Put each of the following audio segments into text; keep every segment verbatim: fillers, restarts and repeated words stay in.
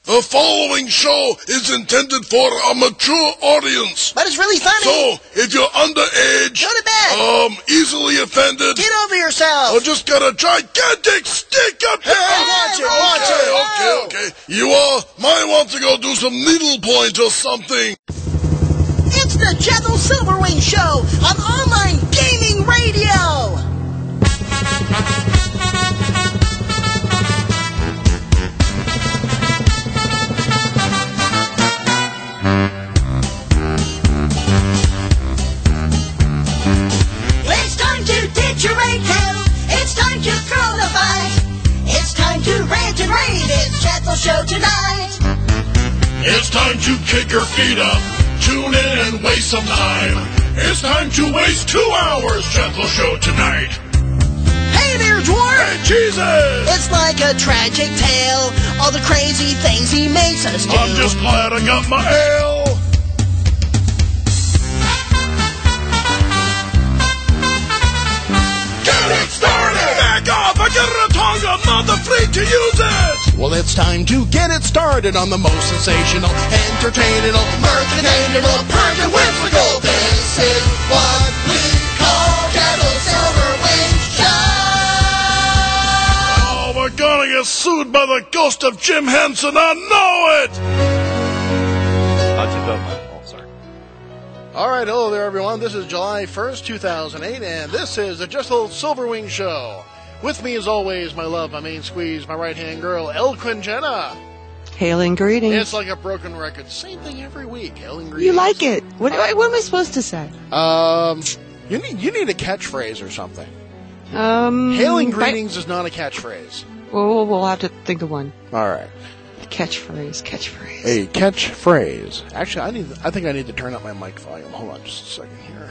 The following show is intended for a mature audience. But it's really funny. So, if you're underage, go to bed. Um, easily offended, get over yourself, or just got a gigantic stick up hey, there. Hey, watch it, watch okay, it. Okay, okay, okay. You all might want to go do some needlepoint or something. It's the Jethel Silverwing Show on online gaming radio. It's time to throw the fight. It's time to rant and rave. It's Jethel Show tonight. It's time to kick your feet up, tune in and waste some time. It's time to waste two hours. Jethel Show tonight. Hey there, Dwarf. Hey, Jesus. It's like a tragic tale. All the crazy things he makes us do. I'm just glad I got my ale. I get a tongue, I'm not afraid to use it! Well, it's time to get it started on the most sensational, entertaining, mirth-and-anal, perfect whimsical. This is what we call Jethel Silverwing Show! Oh, we're gonna get sued by the ghost of Jim Henson, I know it! I'll take that one. Oh, sorry. All right, hello there, everyone. This is July first, two thousand eight, and this is the Jethel Silverwing Show. With me, as always, my love, my main squeeze, my right-hand girl, Elquin Jenna. Hailing greetings. It's like a broken record. Same thing every week. Hailing greetings. You like it. What, what am I supposed to say? Um, you need you need a catchphrase or something. Um, Hailing greetings I, is not a catchphrase. Well, we'll have to think of one. All right. Catchphrase, catchphrase. A catchphrase. Actually, I need. I think I need to turn up my mic volume. Hold on just a second here.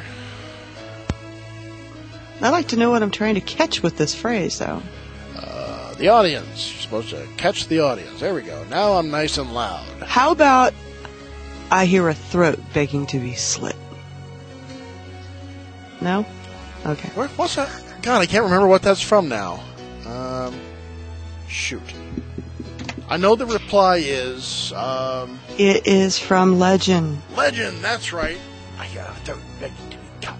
I'd like to know what I'm trying to catch with this phrase, though. Uh, the audience. You're supposed to catch the audience. There we go. Now I'm nice and loud. How about I hear a throat begging to be slit? No? Okay. Where, what's that? God, I can't remember what that's from now. Um, shoot. I know the reply is... Um, it is from Legend. Legend, that's right. I hear a throat begging to be cut.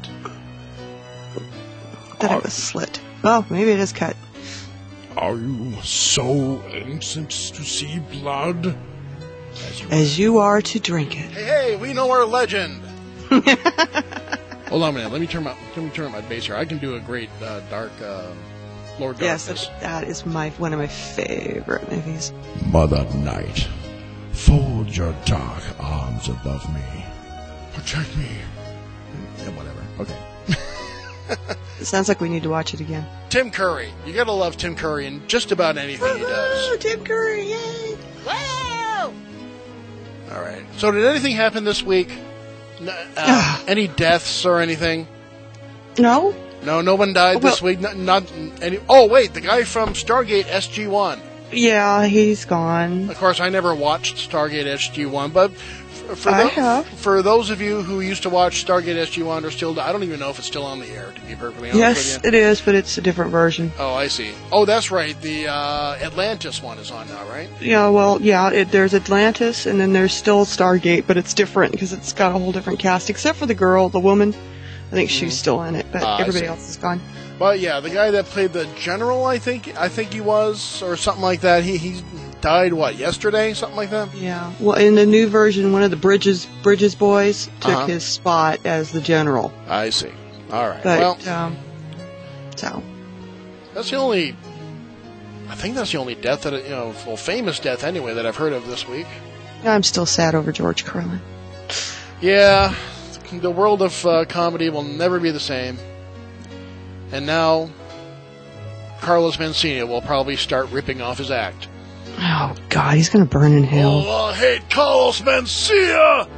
That it was slit. Oh, maybe it is cut. Are you so anxious to see blood? As you, As you are to drink it. Hey, hey, we know our legend. Hold on a minute. Let me turn my let me turn up my bass here. I can do a great uh, dark uh, Lord Darkness. Yes, that is my one of my favorite movies. Mother Night, fold your dark arms above me. Protect me. Yeah, whatever. Okay. It sounds like we need to watch it again. Tim Curry. You gotta love Tim Curry in just about anything he does. Oh, Tim Curry, yay! Wow! All right. So did anything happen this week? Uh, any deaths or anything? No. No, no one died well, this week? Not, not any... Oh, wait, the guy from Stargate S G one. Yeah, he's gone. Of course, I never watched Stargate S G one, but... For, I the, have. For those of you who used to watch Stargate S G one, or still, I don't even know if it's still on the air, to be perfectly honest yes, with you. Yes, it is, but it's a different version. Oh, I see. Oh, that's right. The uh, Atlantis one is on now, right? Yeah, well, yeah, it, there's Atlantis, and then there's still Stargate, but it's different because it's got a whole different cast, except for the girl, the woman. I think she's mm. still in it, but uh, everybody else is gone. But yeah, the guy that played the general, I think, I think he was, or something like that. He he died what yesterday, something like that. Yeah. Well, in the new version, one of the Bridges Bridges boys took uh-huh. his spot as the general. I see. All right. But, well, um, so that's the only. I think that's the only death that you know, well, famous death anyway that I've heard of this week. I'm still sad over George Carlin. Yeah, the world of uh, comedy will never be the same. And now, Carlos Mencia will probably start ripping off his act. Oh, God, he's going to burn in hell. Oh, I hate Carlos Mencia!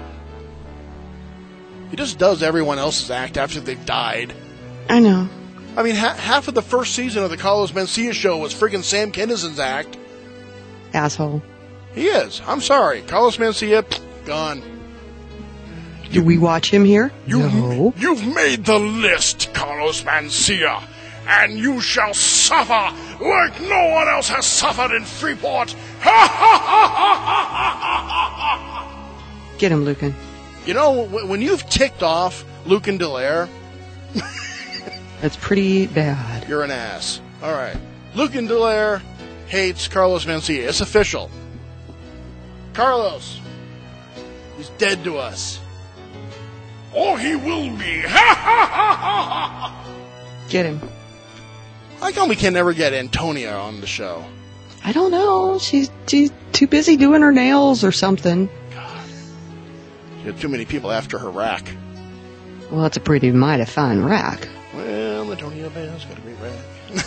He just does everyone else's act after they've died. I know. I mean, ha- half of the first season of the Carlos Mencia show was friggin' Sam Kinnison's act. Asshole. He is. I'm sorry. Carlos Mencia, gone. Do we watch him here? You've, no. You've made the list, Carlos Mencia, and you shall suffer like no one else has suffered in Freeport. Ha ha ha ha ha Get him, Lucan. You know, w- when you've ticked off Lucan Dallaire, That's pretty bad. you're an ass. All right. Lucan Dallaire hates Carlos Mencia. It's official. Carlos, he's dead to us. Oh, he will be. Ha ha ha ha ha! Get him. How come we can never get Antonia on the show? I don't know. She's, she's too busy doing her nails or something. She had too many people after her rack. Well, it's a pretty mighty fine rack. Well, Antonia Bell's got a great rack.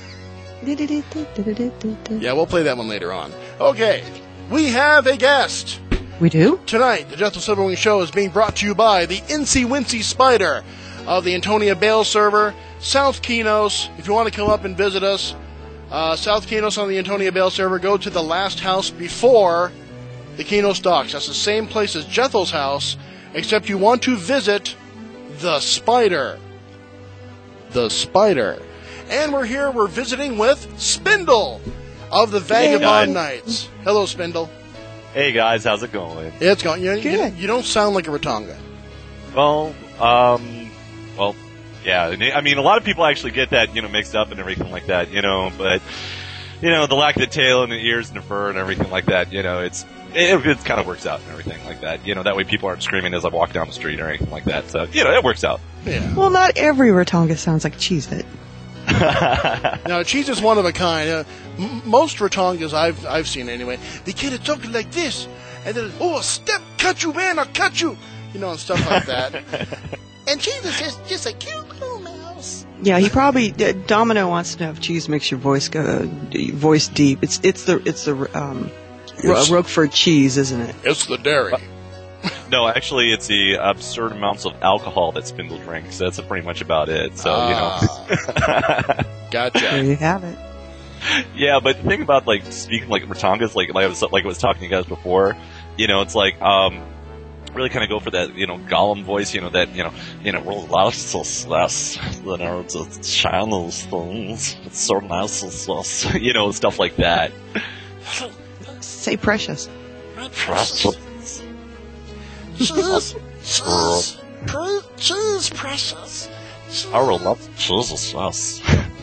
Yeah, we'll play that one later on. Okay, we have a guest. We do? Tonight, the Jethro Silverwing Show is being brought to you by the Incy Wincy Spider of the Antonia Bale server, South Kenos. If you want to come up and visit us, uh, South Kenos on the Antonia Bale server, go to the last house before the Kenos docks. That's the same place as Jethel's house, except you want to visit the Spider. The Spider. And we're here, we're visiting with Spindle of the Vagabond Hey, Knights. Hello, Spindle. Hey guys, how's it going? It's going. You, you, Good. you don't sound like a Ratanga. Well, um, well, yeah. I mean, a lot of people actually get that, you know, mixed up and everything like that, you know. But you know, the lack of the tail and the ears and the fur and everything like that, you know, it's it, it kind of works out and everything like that. You know, that way people aren't screaming as I walk down the street or anything like that. So you know, it works out. Yeah. Well, not every Ratonga sounds like a Cheez-It. Now, cheese is one of a kind. Uh, m- most Ratongas I've I've seen anyway, they kind of talk like this, and then oh, step, cut you, man, I'll cut you, you know, and stuff like that. And cheese is just just a cute little mouse. Yeah, he probably uh, Domino wants to know if cheese makes your voice go voice deep. It's it's the it's the um, Ro- It's- Roquefort cheese, isn't it? It's the dairy. No, actually, it's the absurd amounts of alcohol that Spindle drinks. That's pretty much about it. So Ah, you know. There gotcha. you have it. Yeah, but the thing about like speaking like Ratongas, like like I was like I was talking to you guys before, you know, it's like um really kind of go for that, you know, Gollum voice, you know, that, you know, you know, we're lost so less, you know, to shine those things. It's so nice, so, so, you know, stuff like that. Say precious. Precious. Cheese, cheese, pre- cheese, precious. Cheese. I will love Jesus, yes.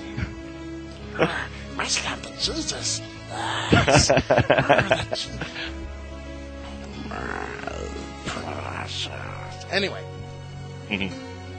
Must love the Jesus. Anyway, Mhm.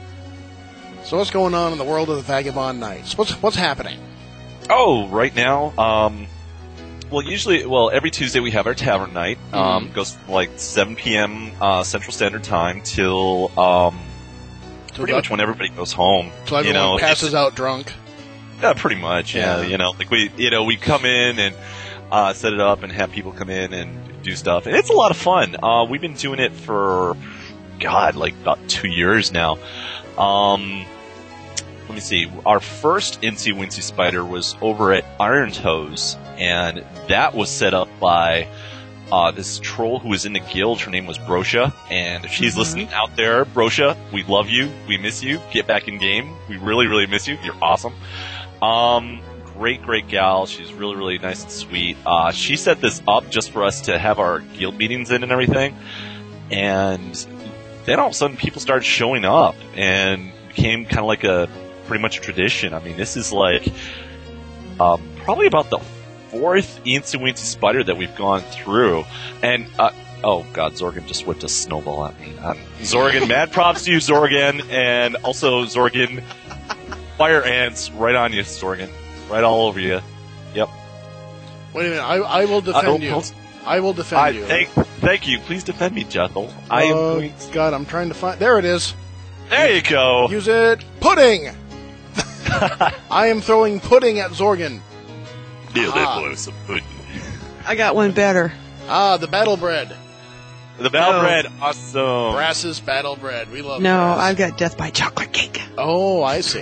so what's going on in the world of the Vagabond Knights? What's what's happening? Oh, right now, um, well, usually, well, every Tuesday we have our tavern night. Um, Mhm. goes from like seven p.m. Uh, Central Standard Time till um, Till pretty much when everybody goes home. Till everyone you know, passes it's- out drunk. Yeah, pretty much. Yeah, Yeah. you know, like we, you know, we come in and uh, set it up and have people come in and do stuff, and it's a lot of fun. Uh, we've been doing it for, God, like about two years now. Um, let me see. Our first Incy Wincy Spider was over at Iron Toes, and that was set up by uh, this troll who was in the guild. Her name was Brosha, and if she's Mm-hmm. listening out there, Brosha, we love you. We miss you. Get back in game. We really, really miss you. You're awesome. Um, great, great gal. She's really, really nice and sweet. Uh, she set this up just for us to have our guild meetings in and everything. And then all of a sudden people started showing up and became kind of like a, pretty much a tradition. I mean, this is like, um, probably about the fourth Incy Wincy Spider that we've gone through. And, uh, oh god, Zorgan just whipped a snowball at me. Um, Zorgan, mad props to you, Zorgan. And also, Zorgan, fire ants right on you, Zorgan. Right all over you. Yep. Wait a minute, I, I will Uh, defend don't- you. don't- I will defend I, you. thank, thank you. Please defend me, Jethel. I am Oh, going. God, I'm trying to find. There it is. There you go. Use it. Pudding. I am throwing pudding at Zorgan. Feel Ah. that blow some pudding. I got one better. Ah, the battle bread. The battle No. bread, awesome. Brass's battle bread. We love. No, Brass. I've got death by chocolate cake. Oh, I see.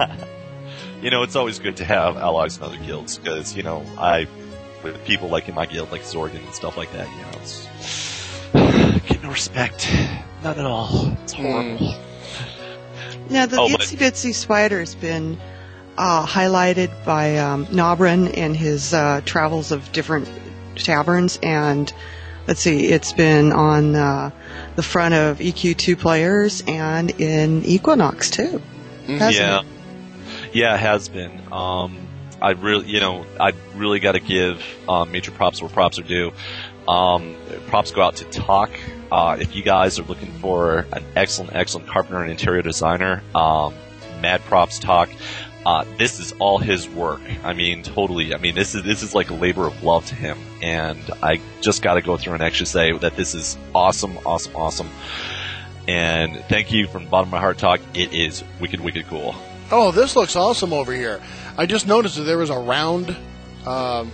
You know, it's always good to have allies in other guilds because, you know, I, with people like in my guild, like Zorgan and stuff like that, you know, it's, get no respect. Not at all. It's horrible. Now, the Oh, but- Itsy Bitsy Spider's been uh, highlighted by um, Nobrin in his uh, travels of different taverns, and let's see, it's been on uh, the front of E Q two players and in Equinox too. Hasn't yeah, it? yeah, it has been. Um, I really, you know, I really got to give um, major props where props are due. Um, props go out to Talk. Uh, if you guys are looking for an excellent, excellent carpenter and interior designer, um, mad props Talk. Uh, this is all his work. I mean, totally. I mean, this is this is like a labor of love to him, and I just got to go through and actually say that this is awesome, awesome, awesome. And thank you from the bottom of my heart, Talk. It is wicked, wicked cool. Oh, this looks awesome over here. I just noticed that there was a round, um,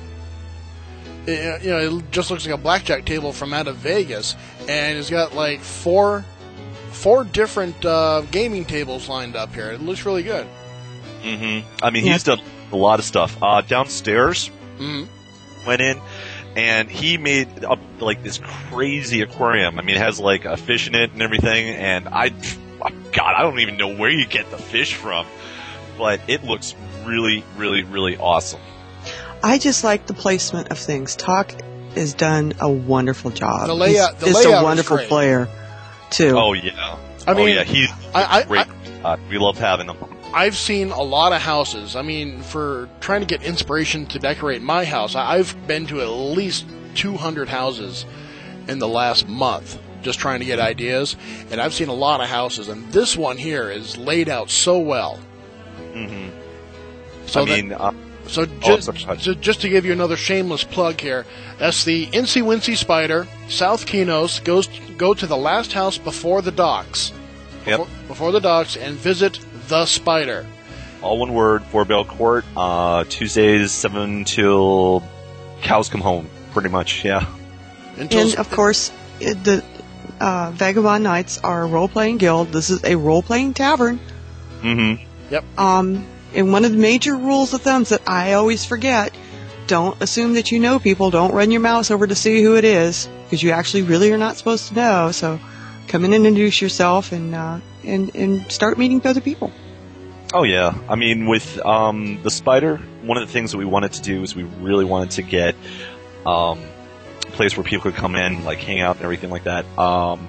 it, you know, it just looks like a blackjack table from out of Vegas, and it's got like four, four different uh, gaming tables lined up here. It looks really good. Mm-hmm. I mean, he's done a lot of stuff. Uh, downstairs, mm-hmm. went in, and he made up like this crazy aquarium. I mean, it has like a fish in it and everything, and I, God, I don't even know where you get the fish from, but it looks really, really, really awesome. I just like the placement of things. Talk has done a wonderful job. The layout, the he's layout a wonderful is great. player, too. Oh yeah, I mean, oh yeah, he's I, I, great. I, uh, we love having him. I've seen a lot of houses. I mean, for trying to get inspiration to decorate my house, I've been to at least two hundred houses in the last month, just trying to get ideas. And I've seen a lot of houses, and this one here is laid out so well. Mm-hmm. So I mean, that, uh, so oh, just, sorry. ju- just to give you another shameless plug here, that's the Incy Wincy Spider, South Kenos. Goes go to the last house before the docks. Yep. Before, before the docks, and visit the Spider. All one word, Fort Bell Court, uh, Tuesdays, seven till cows come home, pretty much, yeah. Until And, of course, it, the uh, Vagabond Nights are a role-playing guild. This is a role-playing tavern. Mm-hmm. Yep. Um, and one of the major rules of thumbs that I always forget, don't assume that you know people. Don't run your mouse over to see who it is, because you actually really are not supposed to know. So come in and introduce yourself and uh, and, and start meeting other people. Oh, yeah. I mean, with um, the Spider, one of the things that we wanted to do is we really wanted to get um, a place where people could come in, like hang out and everything like that. Um,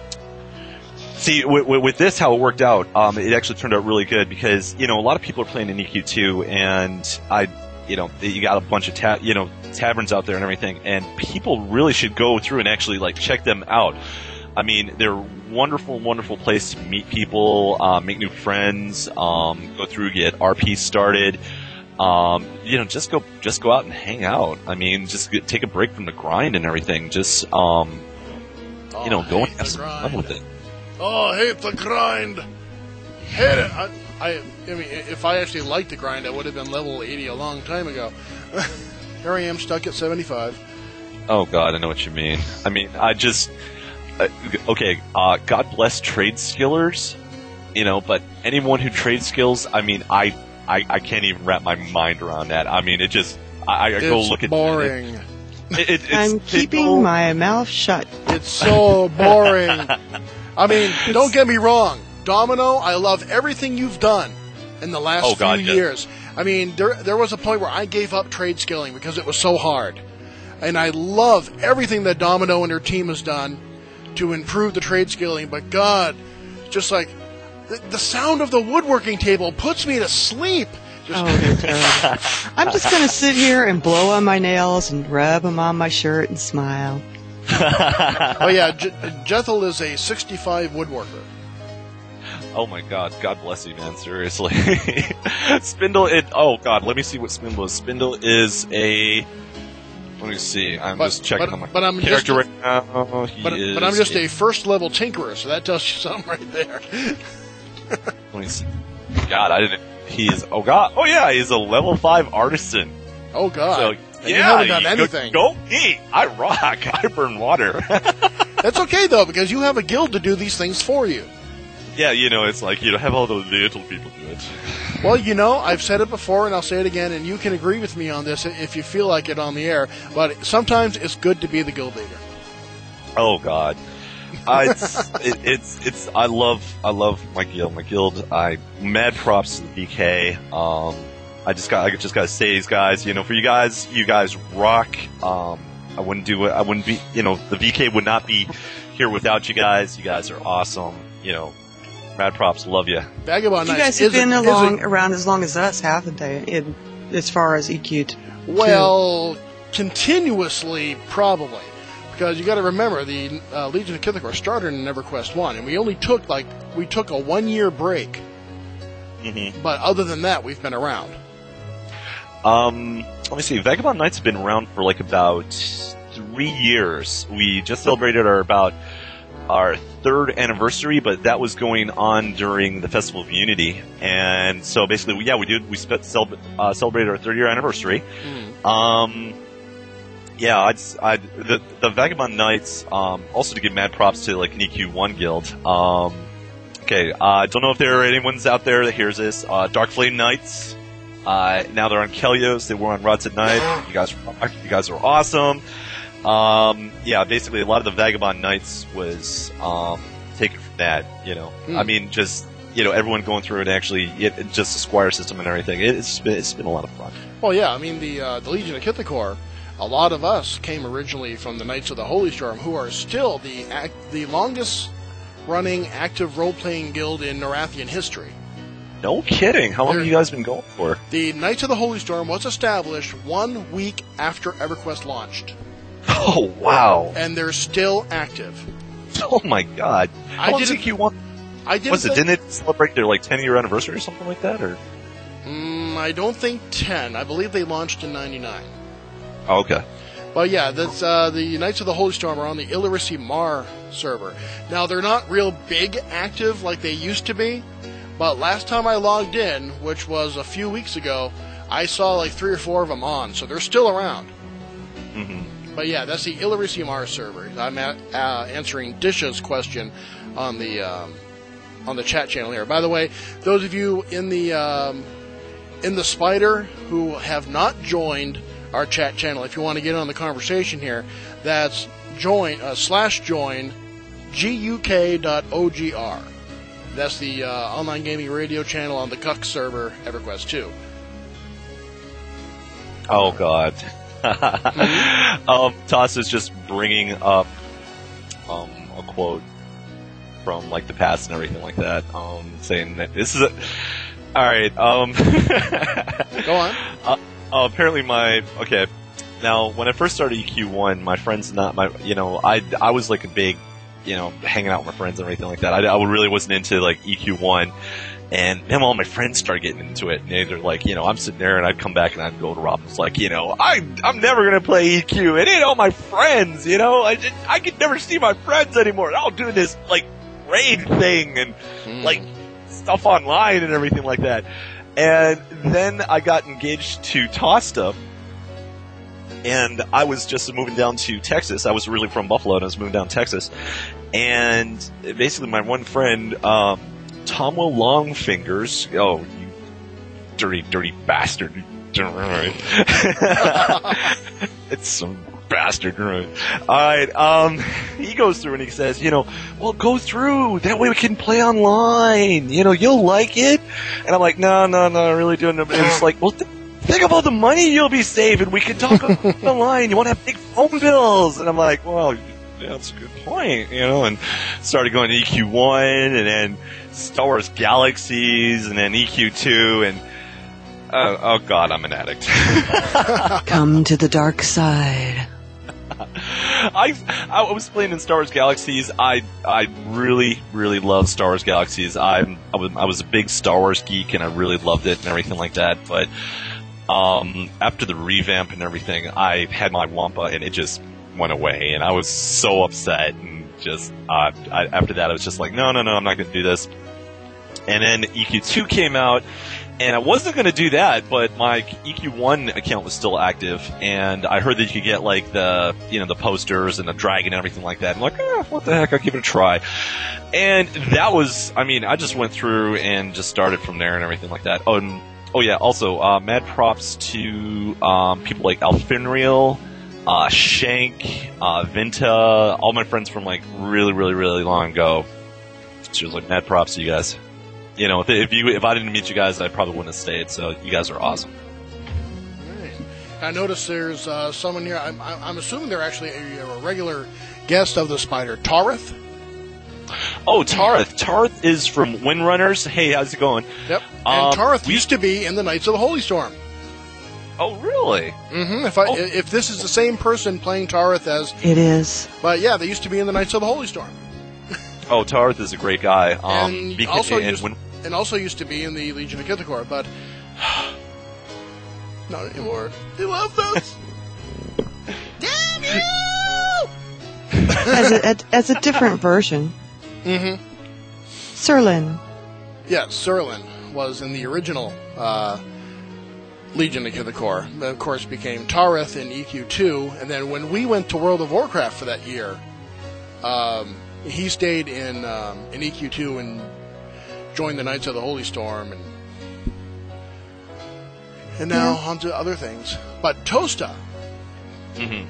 see, with, with this, how it worked out, um, it actually turned out really good because, you know, a lot of people are playing in E Q two, and I, you know, you got a bunch of ta- you know taverns out there and everything, and people really should go through and actually like check them out. I mean, they're a wonderful, wonderful place to meet people, uh, make new friends, um, go through, get R P started. Um, you know, just go, just go out and hang out. I mean, just get, take a break from the grind and everything. Just, um, Oh, you know, go and hate have the some grind. fun with it. Oh, I hate the grind. Hate it. I, I, I mean, if I actually liked the grind, I would have been level eighty a long time ago. Here I am, stuck at seventy-five. Oh God, I know what you mean. I mean, I just, uh, okay, uh, God bless trade skillers, you know, but anyone who trades skills, I mean, I, I, I can't even wrap my mind around that. I mean, it just, I, I go It's look at boring. It, it, it's, I'm it- keeping my mouth shut. It's so boring. I mean, don't get me wrong. Domino, I love everything you've done in the last Oh, few God, yeah. years. I mean, there there was a point where I gave up trade skilling because it was so hard. And I love everything that Domino and her team has done to improve the trade skilling. But God, just like the, the sound of the woodworking table puts me to sleep. Just, Oh, they're terrible. I'm just going to sit here and blow on my nails and rub them on my shirt and smile. oh yeah, J- Jethel is a sixty-five woodworker. Oh my God, God bless you, man. Seriously, Spindle. It. Oh God, let me see what Spindle is. Spindle is a. Let me see. I'm But- just checking but- on my but I'm character just- right now. He But, is but I'm just a first level tinkerer, so that tells you something right there. Let me see. God, I didn't. He is. Oh God. Oh yeah, he's a level five artisan. Oh God. So And yeah, you haven't done you- anything. Go, go me. I rock. I burn water. That's okay though, because you have a guild to do these things for you. Yeah, you know, it's like you know, have all those little people do it. Well, you know, I've said it before and I'll say it again, and you can agree with me on this if you feel like it on the air, but sometimes it's good to be the guild leader. Oh God, uh, it's it, it's it's. I love I love my guild. My guild. I mad props to the B K. Um, I just got I just got to say, these guys. You know, for you guys, you guys rock. Um, I wouldn't do it. I wouldn't be, you know, the V K would not be here without you guys. You guys are awesome. You know, mad props. Love you. Vagabond You Nights guys have is a- been is along a- around as long as us, haven't they? In, as far as E Q. T- Well, continuously, probably. Because you got to remember, the uh, Legion of Kithakor started in EverQuest one, and we only took, like, we took a one-year break. Mm-hmm. But other than that, we've been around. Um, let me see. Vagabond Nights have been around for like about three years. We just celebrated our about our third anniversary, but that was going on during the Festival of Unity. And so basically, yeah, we did. We spe- cel- uh, celebrated our third year anniversary. Mm. Um, yeah, I'd, I'd the the Vagabond Nights. Um, also to give mad props to like an E Q one guild. Um, okay, I uh, don't know if there are anyone's out there that hears this. Uh, Dark Flame Knights. Uh, now they're on Kelios. They were on Rods at Night. You guys, you guys are awesome. Um, yeah, basically a lot of the Vagabond Nights was um, taken from that. You know, Hmm. I mean, just you know, everyone going through it. Actually, it, it- just the Squire system and everything. It, it's been it's been a lot of fun. Well, yeah, I mean, the uh, the Legion of Kithakor, a lot of us came originally from the Knights of the Holy Storm, who are still the act, the longest running active role-playing guild in Norathian history. No kidding. How long They're- have you guys been going for? The Knights of the Holy Storm was established one week after EverQuest launched, Oh wow! and they're still active. Oh my god! I How long didn't- did you want? I didn't Was it? think- Didn't it celebrate their like ten year anniversary or something like that? Or Mm, I don't think ten. I believe they launched in ninety-nine. oh, okay. But yeah, that's uh, the Knights of the Holy Storm are on the Illyrisi Mar server. Now, they're not real big active like they used to be, but last time I logged in, which was a few weeks ago, I saw like three or four of them on, so they're still around. Mm-hmm. But yeah, that's the Illyrisi Mar server. I'm at, uh, answering Disha's question on the um, on the chat channel here. By the way, those of you in the um, in the Spider who have not joined our chat channel, if you want to get on the conversation here, that's join uh, slash join guk dot ogr. That's the uh, online gaming radio channel on the Cuck server, EverQuest two. Oh god. um, Toss is just bringing up um, a quote from like the past and everything like that, um, saying that this is a. All right. Um, Go on. Uh, uh, apparently, my okay. Now, when I first started E Q one, my friends not my you know I I was like a big you know hanging out with my friends and everything like that. I, I really wasn't into like E Q one. And then all my friends started getting into it, and they're like, you know, I'm sitting there, and I'd come back, and I'd go to Rob, and it's like, you know, I, I'm never going to play E Q, it ain't all my friends, you know, I, just, I can never see my friends anymore, I'll do this, like, raid thing, and, Mm. like, stuff online, and everything like that. And then I got engaged to Tosta, and I was just moving down to Texas, I was really from Buffalo, and I was moving down to Texas, and basically my one friend, um, Tomo Longfingers. Oh, you dirty, dirty bastard. It's some bastard. Alright, um, he goes through and he says, you know, well, go through. That way we can play online. You know, you'll like it. And I'm like, no, no, no, I really doing it. And it's like, well, th- think about the money you'll be saving. We can talk online. You won't have big phone bills. And I'm like, well, yeah, that's a good point, you know, and started going to E Q one, and then Star Wars Galaxies, and then E Q two, and uh, oh god, I'm an addict. Come to the dark side. I I was playing in Star Wars Galaxies. I I really really love Star Wars Galaxies. I'm I was, I was a big Star Wars geek, and I really loved it and everything like that. But um, after the revamp and everything, I had my Wampa, and it just went away, and I was so upset. And just uh, I, after that, I was just like, no, no, no, I'm not going to do this. And then E Q two came out, and I wasn't going to do that, but my E Q one account was still active, and I heard that you could get like the you know the posters and the dragon and everything like that. I'm like, eh, what the heck? I'll give it a try. And that was, I mean, I just went through and just started from there and everything like that. Oh, and, oh yeah. Also, uh, mad props to um, people like Alfinriel. Uh, Shank, uh, Vinta, all my friends from like really, really, really long ago. She was like, mad props to you guys. You know, if, if you if I didn't meet you guys, I probably wouldn't have stayed. So you guys are awesome. Right. I noticed there's uh, someone here. I'm, I'm assuming they're actually a, a regular guest of the Spider, Tarith. Oh, Tarith. Tarith is from Windrunners. Hey, how's it going? Yep. And Um, Tarith we- used to be in the Knights of the Holy Storm. Oh, really? Mm-hmm. If I, Oh. if this is the same person playing Tarith as, It is. but yeah, they used to be in the Knights of the Holy Storm, Oh, Tarith is a great guy. Um, and because, also and used, when, and also used to be in the Legion of Kithakor, but not anymore. They left us. Damn you! As a, a- as a different version. Mm-hmm. Serlin. Yes, Serlin was in the original uh, Legion of Kithakor. Then, of course, became Tarith in E Q two, and then when we went to World of Warcraft for that year, um, he stayed in um, in E Q two and joined the Knights of the Holy Storm, and and now on to other things. But Tosta, mm-hmm.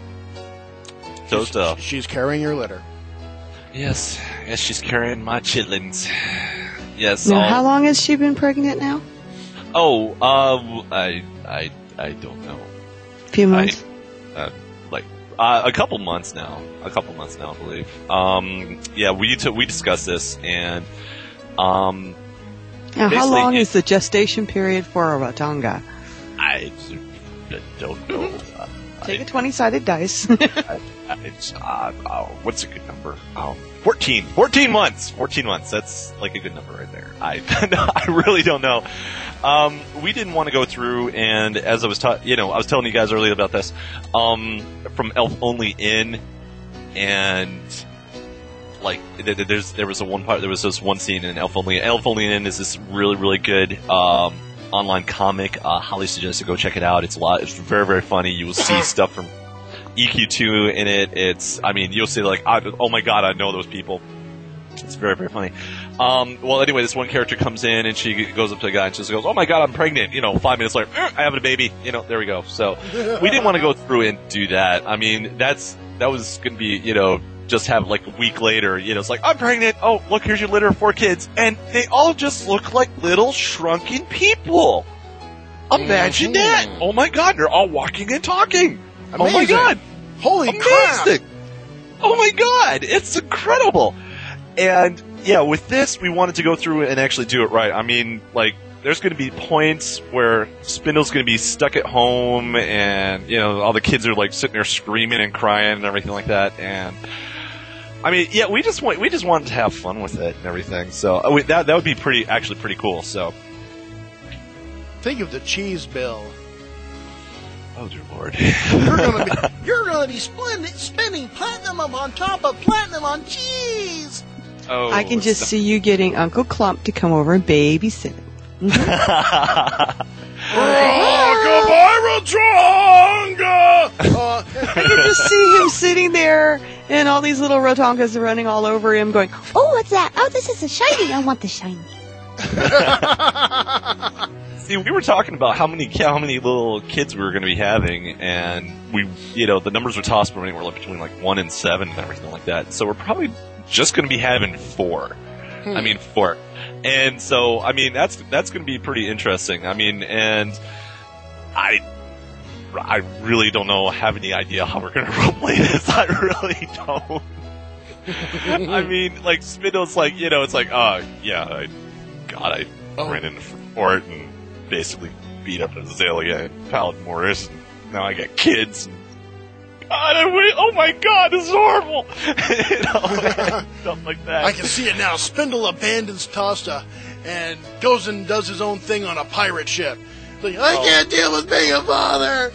Tosta. she's, she's carrying your litter. Yes, yes, she's carrying my chitlins. Yes. Now, all- how long has she been pregnant now? Oh, uh, I, I, I don't know. A few months? Uh, like uh, a couple months now. A couple months now, I believe. Um, yeah, we t- we discussed this, and um, now, how basically long it- is the gestation period for a Ratanga? I don't know. Uh, Take I, a twenty-sided dice. I, it's, uh, oh, what's a good number? Um, fourteen. fourteen months. fourteen months. That's like a good number right there. I I really don't know. Um, we didn't want to go through, and as I was ta- you know, I was telling you guys earlier about this, um, from Elf Only In, and like th- th- there's there was a one part there was this one scene in Elf Only Elf Only In is this really really good um, online comic. Uh, highly suggest to go check it out. It's a lot. It's very very funny. You will see stuff from E Q two in it. It's I mean you'll see like I, oh my god I know those people. It's very, very funny. Um, well, anyway, this one character comes in and she goes up to the guy and she just goes, "Oh my god, I'm pregnant." You know, five minutes later, "Eh, I have a baby. You know, there we go. So we didn't want to go through and do that. I mean, that's that was going to be, you know, just have like a week later. You know, it's like I'm pregnant. Oh, look, here's your litter of four kids, and they all just look like little shrunken people. Imagine Mhm. that. Oh my god, they're all walking and talking. Oh my Amazing. god. Holy crap! Amazing! Oh my god, it's incredible. And yeah, with this, we wanted to go through and actually do it right. I mean, like, there's going to be points where Spindle's going to be stuck at home, and you know, all the kids are like sitting there screaming and crying and everything like that. And I mean, yeah, we just want we just wanted to have fun with it and everything. So uh, we, that that would be pretty actually pretty cool. So Think of the cheese bill. oh dear lord, You're gonna be You're gonna be spending, spending platinum on top of platinum on cheese! oh, I can just stop. see you getting Uncle Clump to come over and babysit. oh, goodbye, Rotonga! Uh, I can just see him sitting there, and all these little Rotongas are running all over him, going, Oh, what's that? Oh, this is a shiny. I want the shiny. See, we were talking about how many how many little kids we were going to be having, and we, you know, the numbers were tossed from anywhere like between like one and seven and everything like that. So we're probably just going to be having four. Hmm. I mean, four. And so, I mean, that's that's going to be pretty interesting. I mean, and I. I really don't know, have any idea how we're going to roleplay this. I really don't. I mean, like, Spindle's like, you know, it's like, oh, yeah, I, God, I Oh. ran into Fort and basically beat up Azalea and Paladin Morris, and now I got kids. And, God, I wait, oh my God, this is horrible! You know, and stuff like that. I can see it now. Spindle abandons Tosta and goes and does his own thing on a pirate ship. Like, I Oh. can't deal with being a father.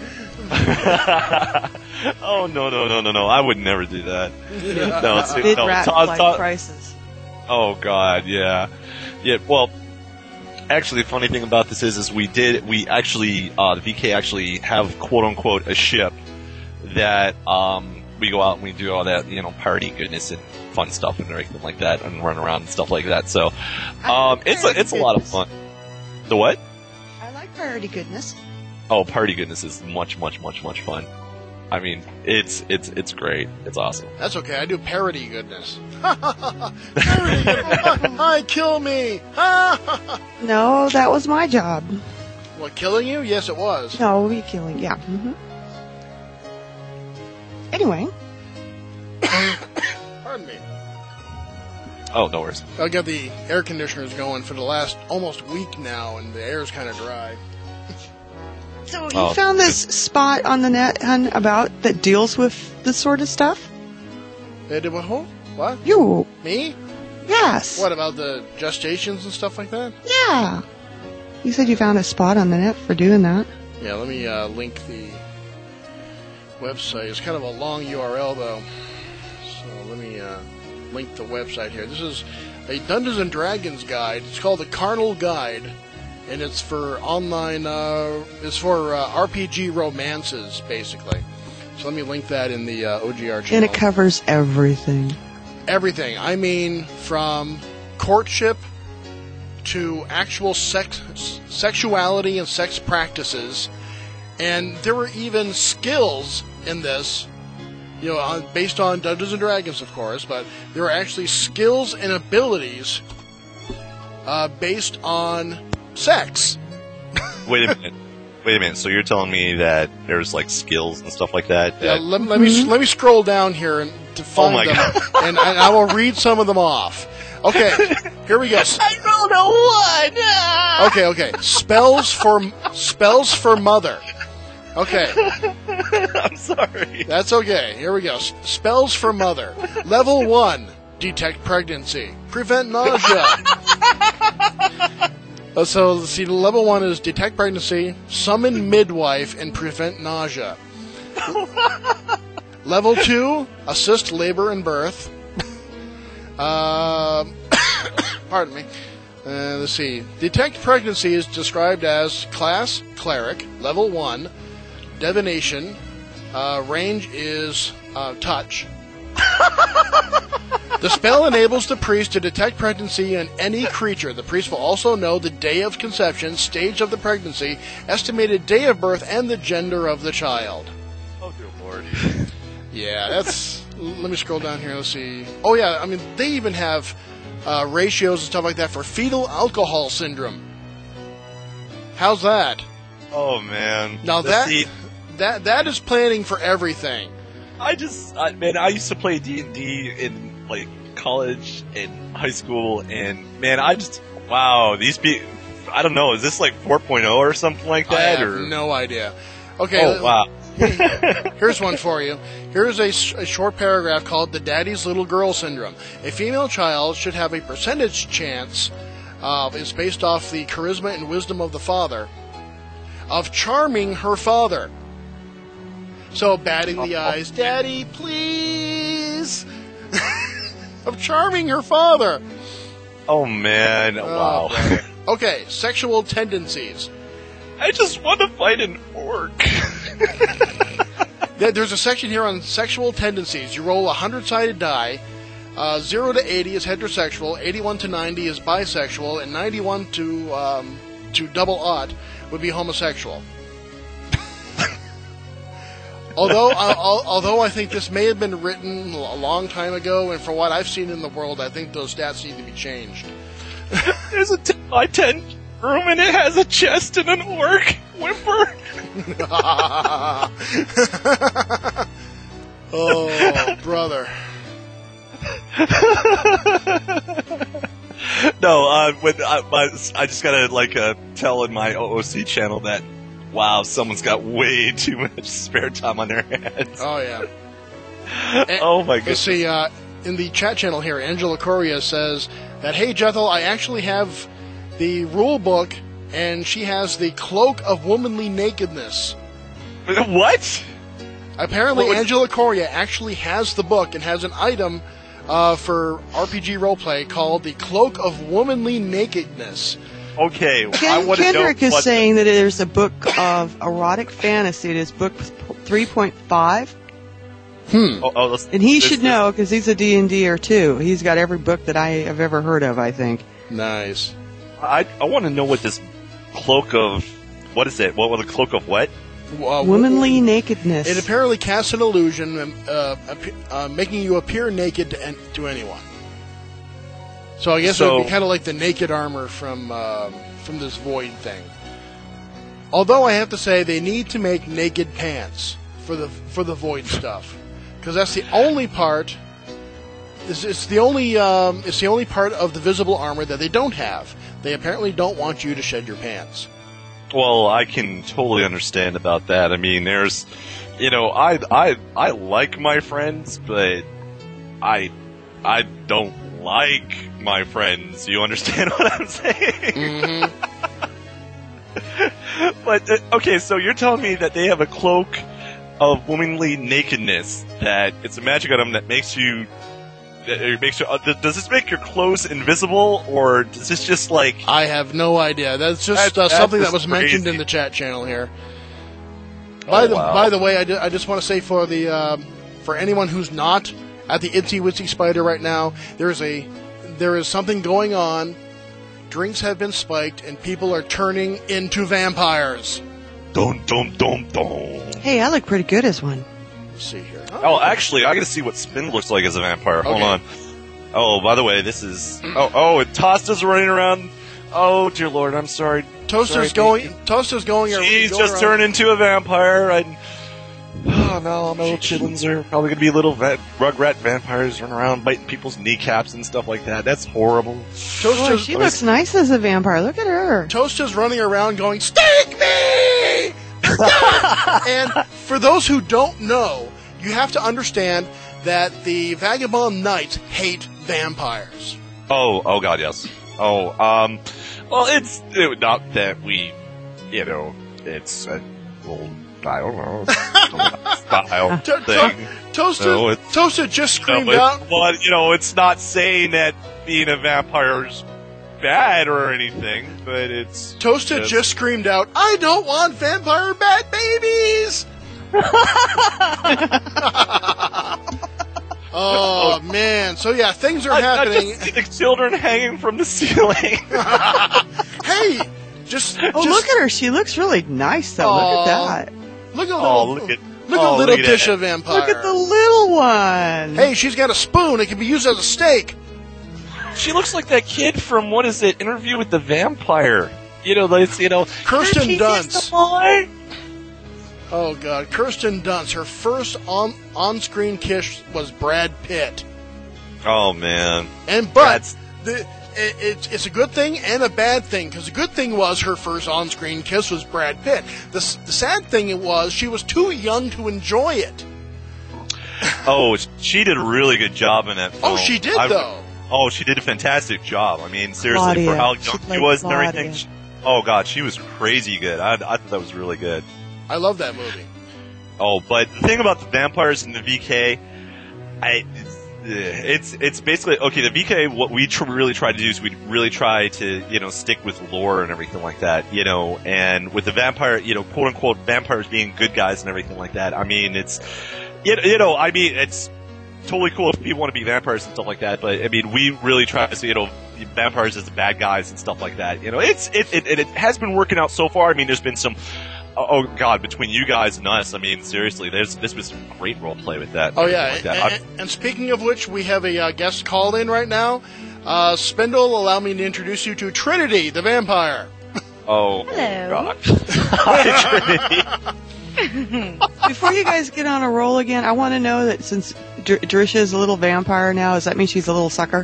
Oh, no, no, no, no, no, I would never do that. No, it's, bid no, rat Todd- like Todd- prices. Oh God, yeah, yeah. Well, actually, the funny thing about this is, is we did we actually uh, the V K actually have quote unquote a ship that um, we go out and we do all that, you know, party goodness and fun stuff and everything like that, and run around and stuff like that. So I um, like it's a party it's a lot of goodness. fun. The what? I like priority goodness. Oh, party goodness is much much much much fun. I mean, it's it's it's great. It's awesome. That's okay. I do parody goodness. Parody goodness. Hi, kill me. No, that was my job. What, killing you? Yes, it was. No, we killing. Yeah. Mm-hmm. Anyway. Pardon me. Oh, no worries. I got the air conditioners going for the last almost week now, and the air's kind of dry. So you Oh. found this spot on the net, hun, about that deals with this sort of stuff? They did what? Who? What? You. Me? Yes. What, about the gestations and stuff like that? Yeah. You said you found a spot on the net for doing that. Yeah, let me uh, link the website. It's kind of a long U R L, though. So let me uh, link the website here. This is a Dungeons and Dragons guide. It's called the Carnal Guide, and it's for online, uh, it's for uh, R P G romances, basically. So let me link that in the uh, O G R channel. And it covers everything. Everything. I mean, from courtship to actual sex, sexuality and sex practices, and there were even skills in this, you know, on, based on Dungeons and Dragons, of course, but there were actually skills and abilities uh, based on sex. Wait a minute. Wait a minute. So you're telling me that there's like skills and stuff like that? Yeah, that let, let me let me scroll down here and to find Oh my them, God. and, and I will read some of them off. Okay, here we go. I rolled a one. Okay, okay. Spells for spells for mother. Okay, I'm sorry. that's okay. Here we go. S- Spells for mother. Level one: detect pregnancy, prevent nausea. Uh, so let's see. Level one is detect pregnancy, summon midwife, and prevent nausea. Level two: assist labor and birth. Um, pardon me. Uh, let's see. Detect pregnancy is described as class cleric, level one, divination. Uh, range is uh, touch. The spell enables the priest to detect pregnancy in any creature. The priest will also know the day of conception, stage of the pregnancy, estimated day of birth, and the gender of the child. Oh, dear Lord. Yeah, that's. Let me scroll down here. Let's see. Oh, yeah. I mean, they even have uh, ratios and stuff like that for fetal alcohol syndrome. How's that? Oh, man. Now The that see- that that is planning for everything. I just, I, man, I used to play D and D in like college and high school, and man, I just, wow, these people, I don't know, is this like four point oh or something like I that? have or no idea. Okay. Oh wow. Here's one for you. Here's a, s- a short paragraph called "The Daddy's Little Girl Syndrome." A female child should have a percentage chance. Uh, it's based off the charisma and wisdom of the father of charming her father. So batting the eyes, "Daddy, please," of charming her father. Oh man, Oh, wow. brother. Okay, sexual tendencies. I just want to fight an orc. There- There's a section here on sexual tendencies. You roll a hundred-sided die. Uh, zero to eighty is heterosexual. Eighty-one to ninety is bisexual, and ninety-one to um, to double odd would be homosexual. although, uh, al- although I think this may have been written a long time ago, and for what I've seen in the world, I think those stats need to be changed. There's a ten by ten room and it has a chest and an orc whimper. Oh, brother. No, uh, when I, my, I just gotta like uh, tell in my O O C channel that wow, someone's got way too much spare time on their hands. Oh, yeah. Oh my Let's goodness! see, uh, in the chat channel here, Angela Coria says that, "Hey, Jethel, I actually have the rule book, and she has the Cloak of Womanly Nakedness." What? Apparently, What was- Angela Coria actually has the book and has an item uh, for R P G roleplay called the Cloak of Womanly Nakedness. Okay, I Ken, want to know Kendrick is what saying that there's a book of erotic fantasy. It is book three point five. Hmm. Oh, oh, let's- And he this- should this- know because he's a D and D-er too. He's got every book that I have ever heard of, I think. Nice. I I want to know what this cloak of what is it? What was the cloak of what? Uh, Womanly nakedness. It apparently casts an illusion, um, uh, appe- uh, making you appear naked to, an- to anyone. So I guess it would So- be kind of like the naked armor from um, from this void thing. Although I have to say they need to make naked pants for the for the void stuff, because that's the only part. It's, it's the only um, it's the only part of the visible armor that they don't have. They apparently don't want you to shed your pants. Well, I can totally understand about that. I mean, there's, you know, I I I like my friends, but I I don't like my friends. You understand what I'm saying? Mm-hmm. But uh, okay, so you're telling me that they have a cloak of womanly nakedness, that it's a magic item that makes you. That it makes you uh, does this make your clothes invisible, or does this just like? I have no idea. That's just That- uh, that's something just that was mentioned crazy. in the chat channel here. Oh, By the wow. by the way, I, ju- I just want to say for the um, for anyone who's not at the Itsy Witsy Spider right now, there is a there is something going on. Drinks have been spiked, and people are turning into vampires. Dum dum dum dum. Hey, I look pretty good as one. Let's see here. Oh, actually, I gotta see what Spin looks like as a vampire. Hold Okay. on. Oh, by the way, this is. Oh, oh, and Tosta's running around. Oh, dear Lord, I'm sorry. Toaster's Sorry, going. Toaster's going. She's going just around. turned into a vampire. I, oh no, no, chitlins are probably gonna be little va- rugrat vampires running around biting people's kneecaps and stuff like that. That's horrible. Boy, Toaster's, she looks nice as a vampire. Look at her. Toaster's running around going, "Stake me!" And for those who don't know, you have to understand that the Vagabond Knights hate vampires. Oh, oh God, yes. Oh, um, well, it's it, not that we, you know, it's a well, I don't know, style To- to- thing. Toaster, No, it's- Toaster just No, screamed but, out. but, you know, it's not saying that being a vampire is bad or anything, but it's Toaster just- just screamed out, "I don't want vampire bat babies!" Oh man! So yeah, things are I, I happening. just see the children hanging from the ceiling. Hey, just Oh, just, look at her. She looks really nice, though. Look Aw. at that. Look at Oh, little, look at- look oh, at little look at Disha that. vampire. Look at the little one. Hey, she's got a spoon. It can be used as a steak. She looks like that kid from what is it? Interview with the Vampire. You know, like, you know, Kirsten "She's Dunst. just a boy." Oh god, Kirsten Dunst. Her first on on-screen kiss was Brad Pitt. Oh man, And but That's- the, it, it's it's a good thing and a bad thing, because the good thing was her first on-screen kiss was Brad Pitt. The s- the sad thing it was she was too young to enjoy it. oh, she did a really good job in that film. Oh, she did I- though. Oh, she did a fantastic job. I mean, seriously, Claudia. for how She young she played was and Claudia. everything. She, oh God, she was crazy good. I, I thought that was really good. I love that movie. Oh, but the thing about the vampires in the V K, I, it's it's basically okay. The V K, what we tr- really try to do is we really try to you know stick with lore and everything like that, you know. And with the vampire, you know, quote unquote vampires being good guys and everything like that. I mean, it's you know, you know I mean, it's totally cool if people want to be vampires and stuff like that. But I mean, we really try to see you know vampires as the bad guys and stuff like that. You know, it's it it, it has been working out so far. I mean, there's been some. Oh God! Between you guys and us, I mean, seriously, there's this was some great role play with that. Oh and yeah, everything like and, that. and, and speaking of which, we have a uh, guest called in right now. Uh, Spindle, allow me to introduce you to Trinity, the vampire. I- oh, Hello. God! Hi, Trinity. Before you guys get on a roll again, I want to know that since Dr- Drisha is a little vampire now, does that mean she's a little sucker?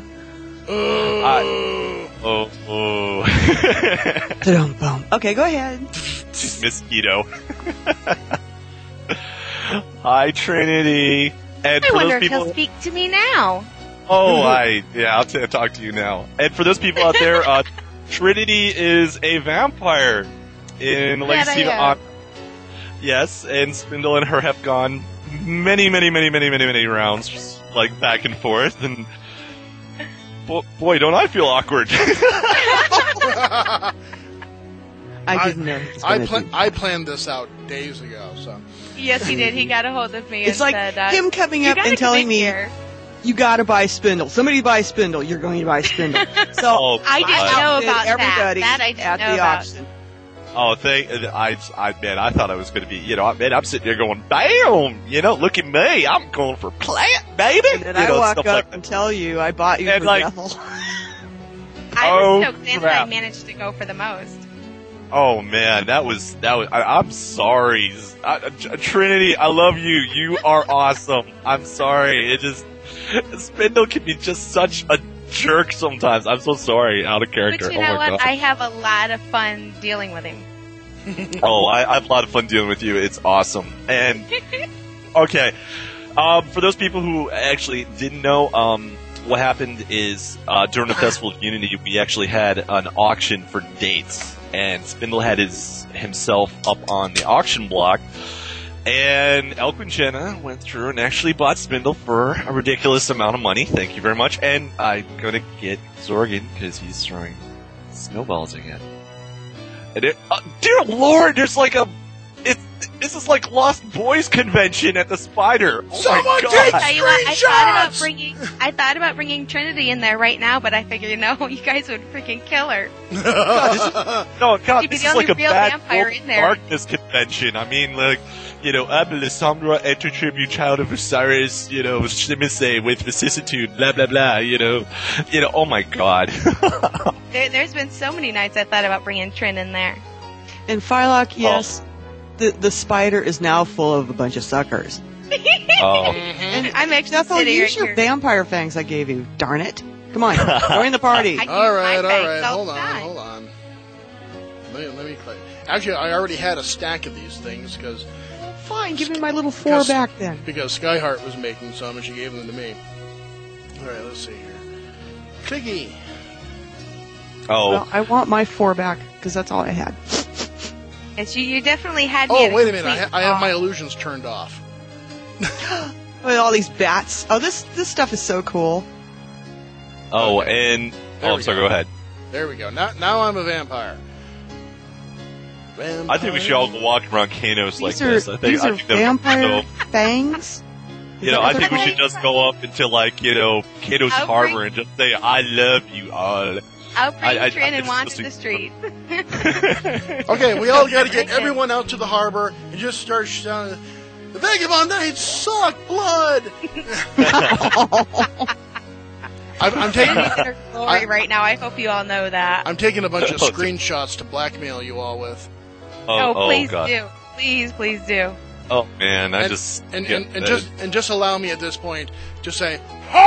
Oh. Oh, oh. Da-dum-bum. Okay, go ahead. She's mosquito. Hi, Trinity. And I for wonder those if he'll people, speak to me now. oh, I yeah, I'll t- talk to you now. And for those people out there, uh, Trinity is a vampire in Legacy of I am. Oc- Yes, and Spindle and her have gone many, many, many, many, many, many rounds, like back and forth, and bo- boy, don't I feel awkward. I I- didn't know. he was I gonna pla- do- I planned this out days ago. So Yes, he did. He got a hold of me It's and like said, uh, him coming "You up gotta and come telling in me, here." you gotta buy Spindle. Somebody buy Spindle. You're going to buy Spindle. So Oh, I didn't I- know outbid about that. everybody That I didn't at know the about. auction. Oh, thank I, I, man, I thought I was going to be, you know, I man, I'm sitting there going, bam, you know, look at me, I'm going for plant, baby. And then you I know, walk stuff up like that. and tell you I bought you And for like- Bethel. I Oh, was so excited crap. I managed to go for the most. Oh man, that was that was. I, I'm sorry, I, Trinity. I love you. You are awesome. I'm sorry. It just Spindle can be just such a jerk sometimes. I'm so sorry. Out of character. But you oh know my what? God. I have a lot of fun dealing with him. Oh, I, I have a lot of fun dealing with you. It's awesome. And okay, um, for those people who actually didn't know, um, what happened is uh, during the Festival of Unity, we actually had an auction for dates. And Spindle had his himself up on the auction block, and El Quinchena went through and actually bought Spindle for a ridiculous amount of money. Thank you very much. And I'm gonna get Zorgan because he's throwing snowballs again. And it, uh, dear Lord, there's like a it. This is like Lost Boys convention at the Spider. Oh Someone my God! take Tell you what, I thought about screenshots! bringing, I thought about bringing Trinity in there right now, but I figured no, you guys would freaking kill her. God, this is, no, God, She'd be this the is like only a real bad vampire World in of there. Darkness convention. I mean, like, you know, Abelisandra, enter tribute, child of Osiris, you know, Shimase with vicissitude, blah, blah, blah, you know. You know, oh my God. There, there's been so many nights I thought about bringing Trin in there. And Phylock, yes, the the spider is now full of a bunch of suckers. Oh. And I'm actually Jethro, sitting use right your here. vampire fangs I gave you. Darn it! Come on, join the party. I use All my right, all fangs right. all Hold the on, time. hold on. Let me, let me play. Actually, I already had a stack of these things because Fine, give me my little four Because- back then. because Skyheart was making some and she gave them to me. All right, let's see here. Clicky. Oh. Well, I want my four back because that's all I had. It's you, you definitely had me Oh, at wait a minute. I, complete ha- I have my off. illusions turned off. With all these bats. Oh, this this stuff is so cool. Oh, Okay. and... There Oh, we I'm sorry, go. go ahead. There we go. Now, now I'm a vampire. Vampire. I think we should all go walk around Kanos like These are this. I think, these I are think that would be vampire so- fangs. You know, I think we Okay. should just go up into, like, you know, Kato's I'll Harbor bring- and just say, I love you all. I'll bring I- I- Trin I and just wander listening the to street. Okay, we all got to get Okay. everyone out to the harbor and just start shouting, "The Vagabond Knights suck blood!" I'm, I'm taking Trin's in her glory I- right now. I hope you all know that. I'm taking a bunch of Oh, screenshots to blackmail you all with. oh, oh, please God. do. Please, please do. Oh, man, I And, just... and, yeah, and, and uh, just and just allow me at this point to say,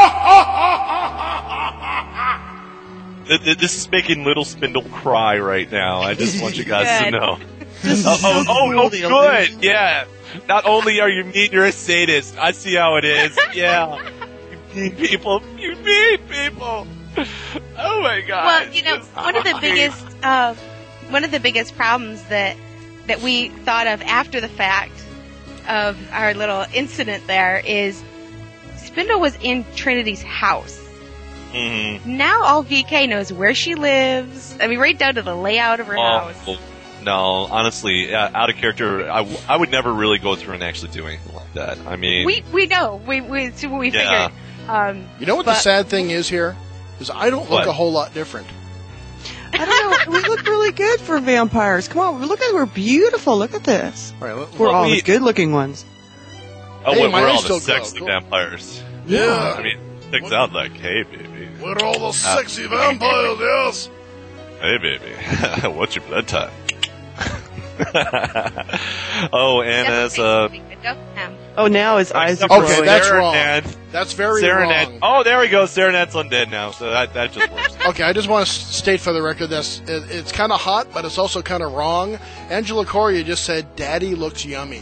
th- th- this is making Little Spindle cry right now. I just want you guys to Good. know. This is Oh, so oh, oh, cool, oh, the good. Yeah. Not only are you mean, you're a sadist. I see how it is. Yeah. You mean people. You mean people. Oh my God. Well, you know, Just- one of the biggest, uh, one of the biggest problems that that we thought of after the fact of our little incident there is Spindle was in Trinity's house. Mhm. Now all V K knows where she lives. I mean, right down to the layout of her house. Oh, no, honestly, uh, out of character, I, w- I would never really go through and actually do anything like that. I mean, We we know we we so we Yeah. figured. Um, you know what the But- sad thing is here? Is I don't look What? a whole lot different. I don't know. We look really good for vampires. Come on, look at we're beautiful. Look at this. All right, let- We're Well, all we- the good-looking ones. oh, Hey, we're, mine we're all still the glow. sexy Cool. vampires. yeah. I mean, sticks out like, hey, baby. We're all the sexy vampires, yes. Hey, baby. What's your blood type? Oh, and as, uh... Oh, now his eyes are Okay, glowing. that's wrong. Serenade. That's very Serenade. wrong. Oh, there we go. Serenade's undead now, so that, that just works. Okay, I just want to state for the record this: it, it's kind of hot, but it's also kind of wrong. Angela Coria just said, "Daddy looks yummy,"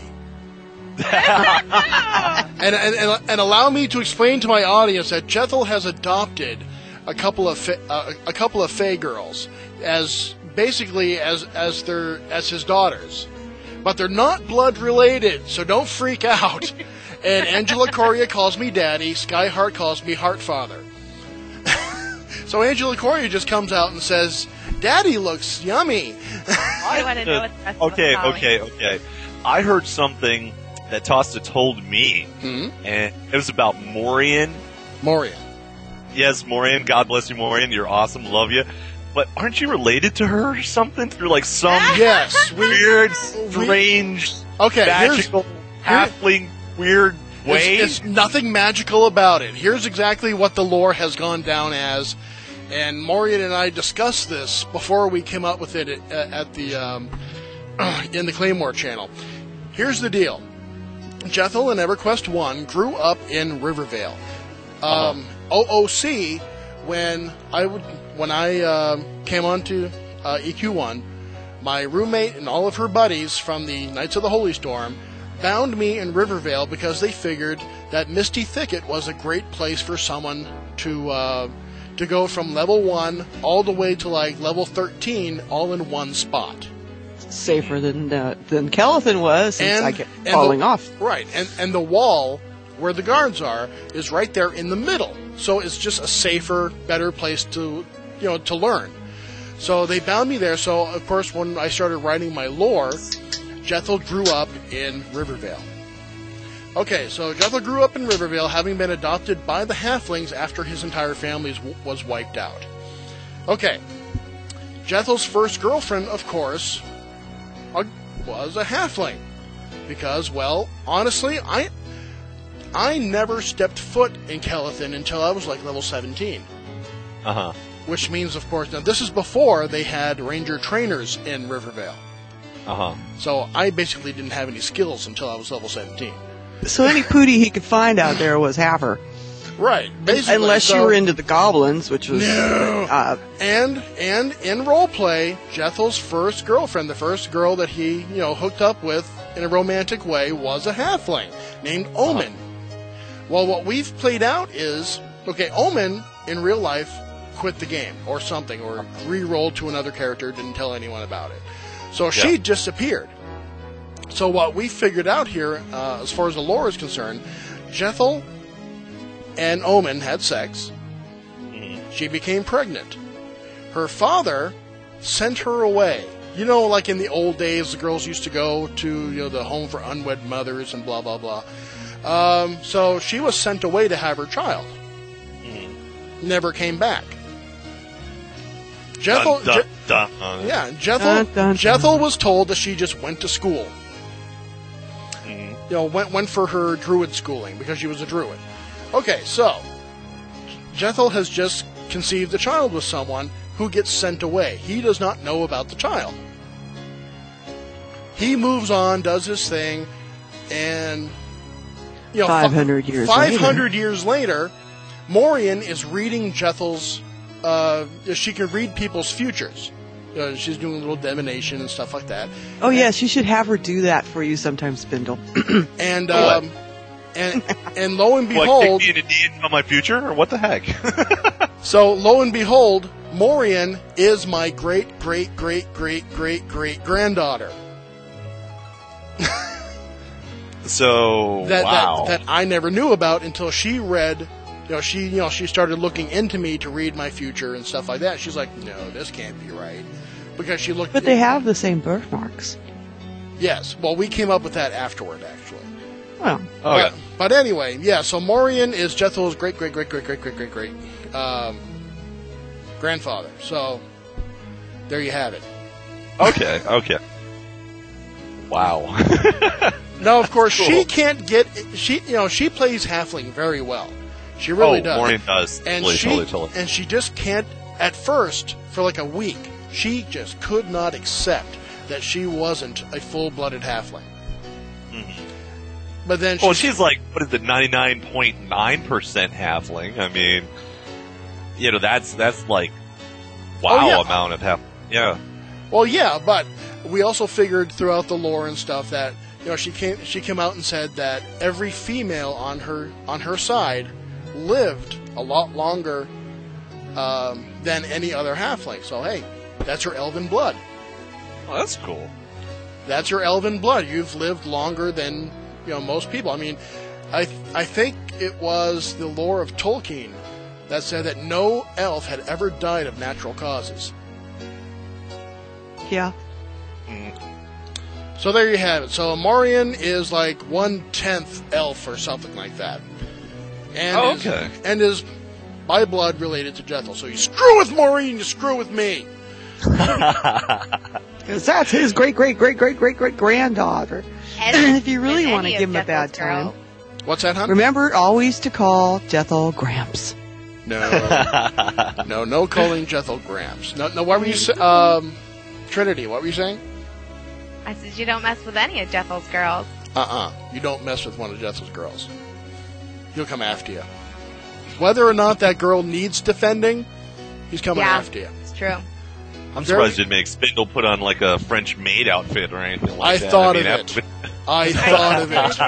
and, and and and allow me to explain to my audience that Jethel has adopted a couple of fa- uh, a couple of Fey girls as basically as as their as his daughters, but they're not blood related, so don't freak out. And Angela Coria calls me Daddy. Skyheart calls me Heartfather. So Angela Coria just comes out and says, "Daddy looks yummy." I want to know what the rest of Okay, us call it. okay, okay. I heard something that Tosta told me, Hmm? and it was about Morian. Moria. Yes, Morian. God bless you, Morian. You're awesome. Love you. But aren't you related to her or something through like some Yes. We, weird, strange, okay. Here's, magical, halfling, weird way? it's, it's nothing magical about it. Here's exactly what the lore has gone down as. And Maureen and I discussed this before we came up with it at, at the um, in the Claymore channel. Here's the deal. Jethel in EverQuest one grew up in Rivervale. Um, uh-huh. O O C, when I would when I uh, came onto uh, E Q one, my roommate and all of her buddies from the Knights of the Holy Storm found me in Rivervale because they figured that Misty Thicket was a great place for someone to uh, to go from level one all the way to like level thirteen, all in one spot. Safer than uh, than Kelethin was, since and, I kept and falling the, off. Right, and and the wall where the guards are is right there in the middle, so it's just a safer, better place to you know to learn. So they bound me there. So of course, when I started writing my lore, Jethel grew up in Rivervale. Okay, so Jethel grew up in Rivervale, having been adopted by the Halflings after his entire family was wiped out. Okay, Jethel's first girlfriend, of course, was a Halfling, because, well, honestly, I I never stepped foot in Kelethin until I was like level seventeen. Uh huh. Which means, of course, now this is before they had Ranger trainers in Rivervale. Uh huh. So I basically didn't have any skills until I was level seventeen. So any pootie he could find out there was half-er. Right, basically. Unless so, you were into the goblins, which was... No. Uh, and and in roleplay, Jethel's first girlfriend, the first girl that he, you know, hooked up with in a romantic way, was a halfling named Omen. Uh-huh. Well, what we've played out is, okay, Omen, in real life, quit the game, or something, or re-rolled to another character, didn't tell anyone about it. So yeah. She disappeared. So what we figured out here, uh, as far as the lore is concerned, Jethel and Omen had sex. Mm-hmm. She became pregnant. Her father sent her away. You know, like in the old days, the girls used to go to, you know, the home for unwed mothers and blah, blah, blah. Um, so she was sent away to have her child. Mm-hmm. Never came back. Jethel, dun, Je- dun, dun. yeah, Jethel, dun, dun, dun. Jethel was told that she just went to school. Mm-hmm. You know, went went for her druid schooling because she was a druid. Okay, so Jethel has just conceived a child with someone who gets sent away. He does not know about the child. He moves on, does his thing, and you know, five hundred years five later. hundred years later, Maureen is reading Jethel's. Uh, she can read people's futures. Uh, she's doing a little divination and stuff like that. Oh, yes, you should have her do that for you sometime, Spindle. and um, and and lo and behold, what, kick me in a D and on my future, or what the heck? So lo and behold, Maureen is my great great great great great great granddaughter. So that, wow, that that I never knew about until she read. You know, she you know she started looking into me to read my future and stuff like that. She's like, no, this can't be right, because she looked. But they have the same birthmarks. Yes, well, we came up with that afterward, actually. Well, oh, but, yeah. but anyway, yeah. So Maureen is Jethel's great great great great great great great great um, grandfather. So there you have it. Okay, okay. Wow. Now, of course, cool. she can't get she you know she plays halfling very well. She really oh, does. Maureen does. And totally, she totally, totally. and she just can't. At first, for like a week, she just could not accept that she wasn't a full-blooded halfling. Mm-hmm. But then, well, she's, she's like, what is it, ninety-nine point nine percent halfling? I mean, you know, that's that's like wow oh, yeah. amount of half. Yeah. Well, yeah, but we also figured throughout the lore and stuff that you know she came she came out and said that every female on her on her side lived a lot longer um, than any other halfling. So hey, that's her elven blood. Oh, that's cool. That's her elven blood. You've lived longer than you know most people. I mean, I th- I think it was the lore of Tolkien that said that no elf had ever died of natural causes. yeah. So there you have it. So Maureen is like one tenth elf or something like that. And Oh, is, okay. and is by blood related to Jethel. So you screw with Maureen, you screw with me. Because that's his great, great, great, great, great, great granddaughter. As If you really with want to any give of him a bad Jethel's girl. time, What's that, hon? remember always to call Jethel Gramps. No, no, no calling Jethel Gramps. No, no. What were you saying, um, Trinity? What were you saying? I said you don't mess with any of Jethel's girls. Uh-uh. You don't mess with one of Jethel's girls. He'll come after you. Whether or not that girl needs defending, he's coming Yeah. after you. It's true. I'm Very- surprised it makes Spindle put on like a French maid outfit or anything like I that. thought I mean, of that- it. I thought of it.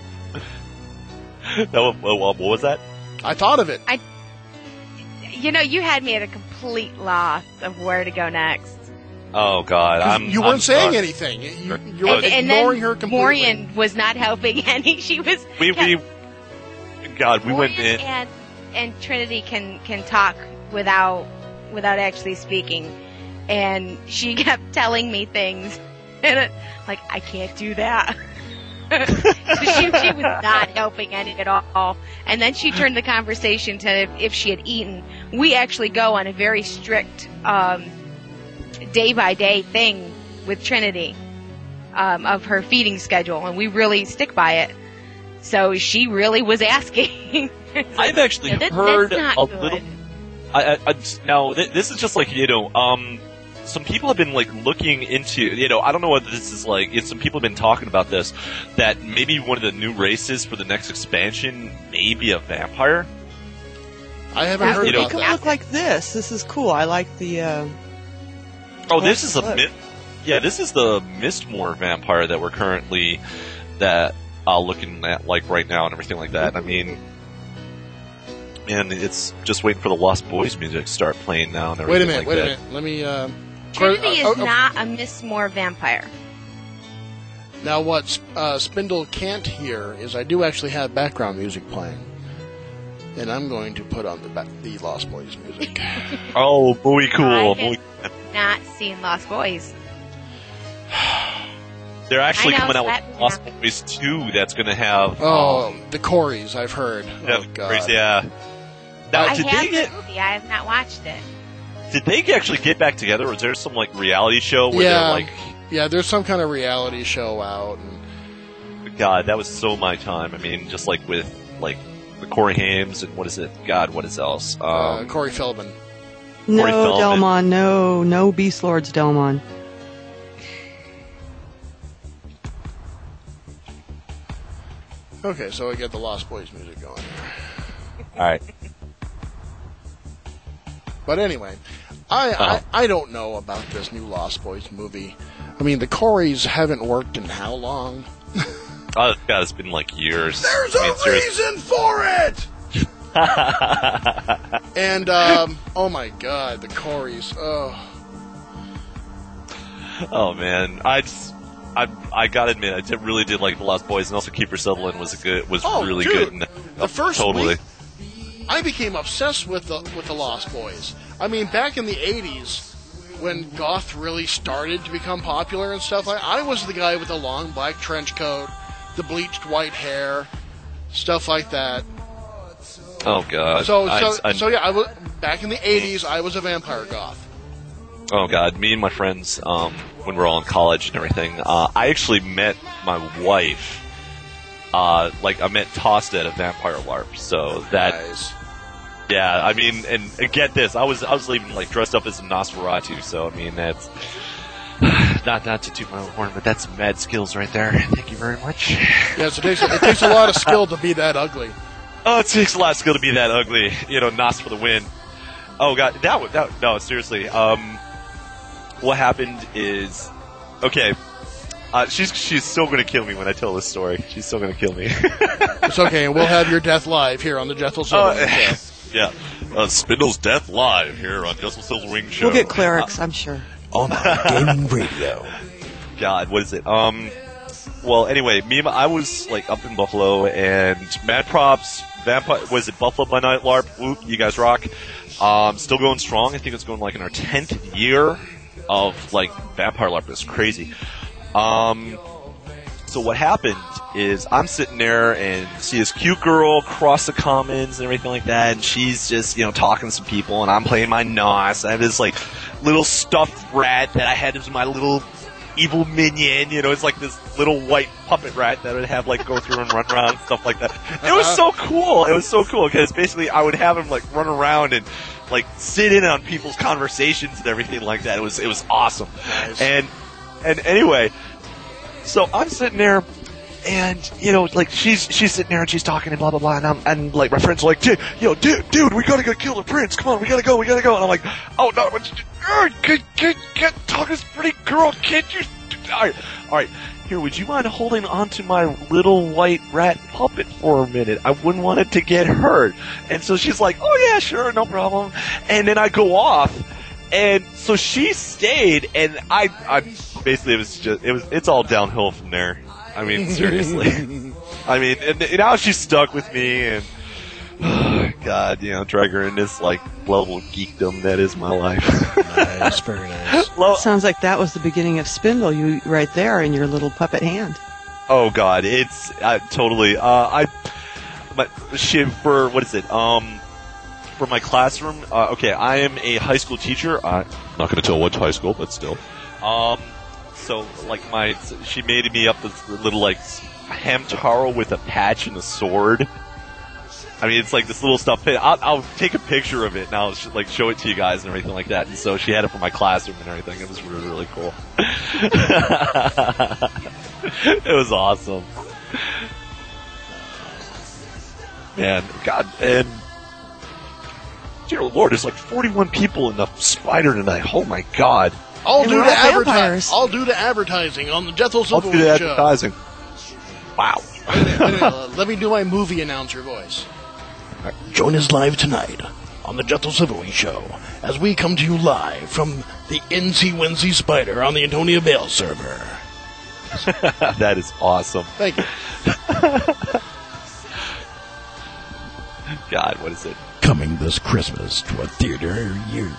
that was- what, what was that? I thought of it. You know, you had me at a complete loss of where to go next. Oh God, 'Cause I'm. you weren't I'm saying sorry. anything. You, you, you were And, and ignoring then her completely. Morian was not helping any. She was. We we. God, we went Morian in. and and Trinity can can talk without without actually speaking, and she kept telling me things, and it, like I can't do that. So she, she was not helping any at all. And then she turned the conversation to if, if she had eaten. We actually go on a very strict um, day by day thing with Trinity um, of her feeding schedule, and we really stick by it. So she really was asking. I've actually Yeah, that- heard that's a not good. little. I, I, I now th- this is just like you know, um, some people have been like looking into you know I don't know whether this is like it's some people have been talking about this that maybe one of the new races for the next expansion may be a vampire. I haven't They heard You know- about could that. look like this. This is cool. I like the. Uh, Oh, this is a look. mi- yeah, this is the Mistmore vampire that we're currently that uh, looking at like right now and everything like that. I mean. And it's just waiting for the Lost Boys music to start playing now and Wait a everything minute. like wait that. a minute. Let me. Uh, Trinity uh, is uh, not a Miss Moore vampire. Now, what uh, Spindle can't hear is I do actually have background music playing, and I'm going to put on the ba- the Lost Boys music. Oh, muy I cool. have Muy- not seen Lost Boys. They're actually I know, coming out that- with Lost Boys two that's going to have. Oh, um, the Corys, I've heard. yeah, Oh God. yeah. Now, I did have they the get movie. I have not watched it. did they actually get back together? Or is there some like reality show where Yeah. they're like, Yeah, there's some kind of reality show out, and God, that was so my time. I mean, just like with like the Corey Hames and what is it? God, what is else? uh, Um, Corey Feldman. no, Corey Feldman. Delmon. No, no Beast Lords, Delmon. Okay, so I get the Lost Boys music going. all right. But anyway, I, Uh-huh. I I don't know about this new Lost Boys movie. I mean, the Corys haven't worked in how long? Oh, God, it's been like years. There's I mean, a seriously. reason for it. And um, oh my God, the Corys. Oh, Oh man, I just. I, I gotta admit, I did, really did like the Lost Boys, and also Keeper Sutherland was a good, was Oh, really dude. good. In, The first totally. week- I became obsessed with the with the Lost Boys. I mean, back in the eighties, when goth really started to become popular and stuff like, I was the guy with the long black trench coat, the bleached white hair, stuff like that. Oh god. So I- so I- so yeah, I was back in the eighties. I was a vampire goth. Oh god, me and my friends, um, when we were all in college and everything, uh, I actually met my wife. Uh, like I met Tosta at a vampire LARP. So that, Guys. yeah, I mean, and, and get this, I was I was even like dressed up as a Nosferatu. So I mean, that's not not to toot my own horn, but that's some mad skills right there. Thank you very much. Yes, it takes it takes a lot of skill to be that ugly. Oh, it takes a lot of skill to be that ugly. You know, Nos for the win. Oh god, that was that. No, seriously. Um, what happened is, okay. Uh, she's she's still gonna kill me when I tell this story. She's still gonna kill me. It's okay, and we'll have your death live here on the Jethel Silverwing Uh, Show. yeah, uh, Spindle's death live here on Jessel Silverwing Show. We'll get clerics, I'm sure. On gaming radio. God, what is it? Um, well, anyway, me and my, I was like up in Buffalo, and Mad Props, Vampire, was it Buffalo by Night LARP? Whoop, you guys rock. Um, still going strong. I think it's going like in our tenth year of like Vampire LARP. It's crazy. Um, so what happened is I'm sitting there and see this cute girl cross the commons and everything like that, and she's just, you know, talking to some people, and I'm playing my Nos. I have this like little stuffed rat that I had as my little evil minion. You know, it's like this little white puppet rat that would have like go through and run around and stuff like that. It was so cool. It was so cool because basically I would have him like run around and like sit in on people's conversations and everything like that. It was it was awesome. Nice. And and anyway, so I'm sitting there. And, you know, like, she's she's sitting there and she's talking and blah, blah, blah, and, I'm, and like, my friends are like, dude, yo, dude, dude, we gotta go kill the prince, come on, we gotta go, we gotta go, and I'm like, oh, no, uh, get, get, get, talk to this pretty girl, can't you, alright, alright, here, would you mind holding onto my little white rat puppet for a minute? I wouldn't want it to get hurt. And so she's like, oh, yeah, sure, no problem, and then I go off, and so she stayed, and I, I, basically, it was just, it was, it's all downhill from there. I mean, seriously. I mean, and, and now she's stuck with me, and oh, God, you know, drag her in this like level of geekdom that is my life. Nice, very nice. Well, Sounds like that was the beginning of Spindle, you right there in your little puppet hand. oh God, it's uh, totally. Uh, I, my, she for what is it? Um, for my classroom. Uh, okay, I am a high school teacher. I'm not going to tell what high school, but still. Um. So, like, my, she made me up this little, like, Hamtaro with a patch and a sword. I mean, it's like this little stuff. I'll, I'll take a picture of it and I'll, like, show it to you guys and everything like that. And so she had it for my classroom and everything. It was really, really cool. It was awesome. Man, God, and dear Lord, there's like forty-one people in the spider tonight. Oh, my God. All And due we're to all advertising. vampires. All due to advertising on the Jethro I'll Silverwood do the Show. advertising. Wow. Wait a minute, wait a minute, uh, let me do my movie announcer voice. Join us live tonight on the Jethro Silverwing Show as we come to you live from the N C Wincy Spider on the Antonia Bale server. That is awesome. Thank you. God, what is it? Coming this Christmas to a theater near you.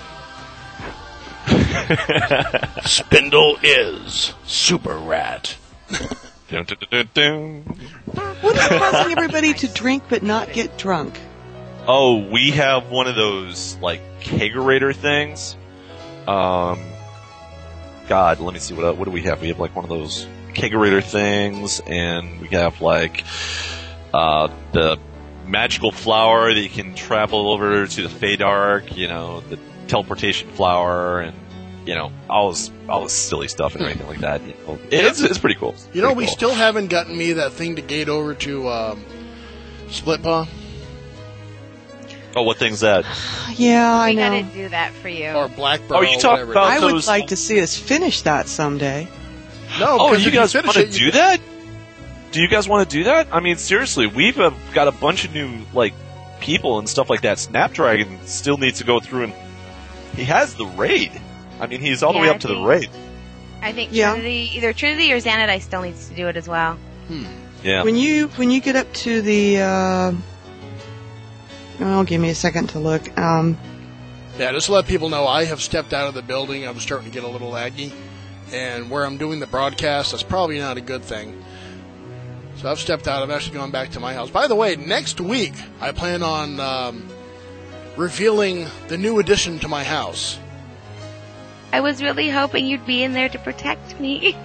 Spindle is Super Rat. Dun, dun, dun, dun. What is causing everybody to drink but not get drunk? Oh, we have one of those, like, kegerator things. Um, God, let me see, what what do we have? We have, like, one of those kegerator things, and we have, like, uh, the magical flower that you can travel over to the Feydark, you know, the teleportation flower, and, you know, all this, all this silly stuff and everything like that. You know, it's, it's pretty cool. It's You know, pretty we cool. still haven't gotten me that thing to gate over to um, Split Paw Oh, what thing's that? Yeah, I We know. gotta do that for you. or Black Oh, you talk whatever. about- I would those- like to see us finish that someday. No, Oh, 'cause you if guys finish want to it, you- do that? Do you guys want to do that? I mean, seriously, we've uh, got a bunch of new, like, people and stuff like that. Snapdragon still needs to go through and he has the raid. I mean, he's all the Yeah, way I up to the think- raid. I think Yeah. Trinity, either Trinity or Xanadai still needs to do it as well. Yeah. When you when you get up to the, uh, oh, give me a second to look. Um, Yeah, just to let people know, I have stepped out of the building. I'm starting to get a little laggy. And where I'm doing the broadcast, that's probably not a good thing. So I've stepped out. I've actually gone back to my house. By the way, next week, I plan on um, revealing the new addition to my house. I was really hoping you'd be in there to protect me.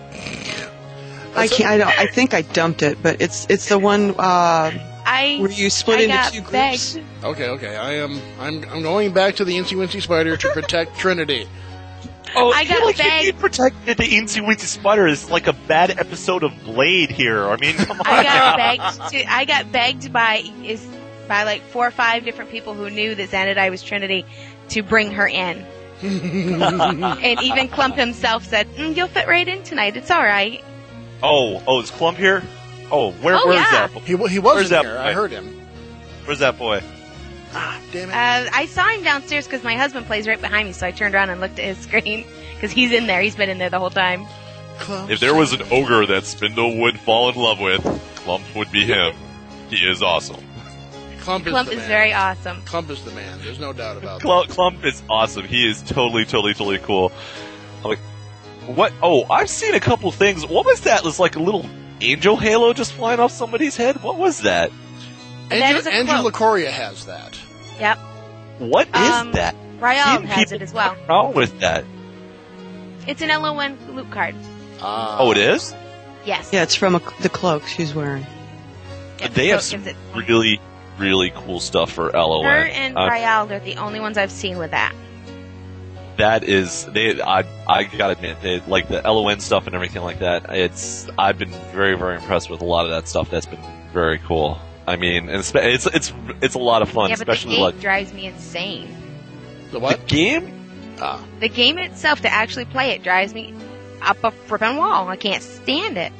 I can't. I don't. I think I dumped it, but it's it's the one uh, I where you split I into got two groups. begged. Okay, okay. I am. I'm. I'm going back to the Incy Wincy Spider to protect Trinity. Oh, I I feel got like begged. you need protected the Incy Wincy Spider is like a bad episode of Blade here. I mean, come on. I got begged. To, I got begged by is by like four or five different people who knew that Xanadai was Trinity to bring her in. And even Clump himself said, mm, "You'll fit right in tonight. It's all right." Oh, oh, is Clump here? Oh, where, Oh, where's yeah. that? He he Where's wasn't that here. boy? I heard him. Where's that boy? Ah, damn it. Uh, I saw him downstairs because my husband plays right behind me, so I turned around and looked at his screen because he's in there. He's been in there the whole time. Clump If there was an ogre that Spindle would fall in love with, Clump would be him. He is awesome. Clump is, Clump the is man. very awesome. Clump is the man. There's no doubt about that. Cl- Clump is awesome. He is totally, totally, totally cool. I'm like, what? Oh, I've seen a couple things. What was that? It was like a little angel halo just flying off somebody's head. What was that? That Andrew, is a Andrew cloak. LaCoria has that. Yep. What is Um, that? Ryald Seen has people it as well. run around with that. It's an L O N loot card. Uh, Oh, it is? Yes. Yeah, it's from a, the cloak she's wearing. Yep, They so have it some gives it- really, really cool stuff for L O N. Her and Uh, Ryald are the only ones I've seen with that. that is, they. I I gotta admit, they, like the L O N stuff and everything like that. It's I've been very, very impressed with a lot of that stuff. That's been very cool. I mean, and it's it's it's, it's a lot of fun, Yeah, but the especially game like drives me insane. The the what? game. Ah. The game itself, to actually play it, drives me up a frippin' wall. I can't stand it.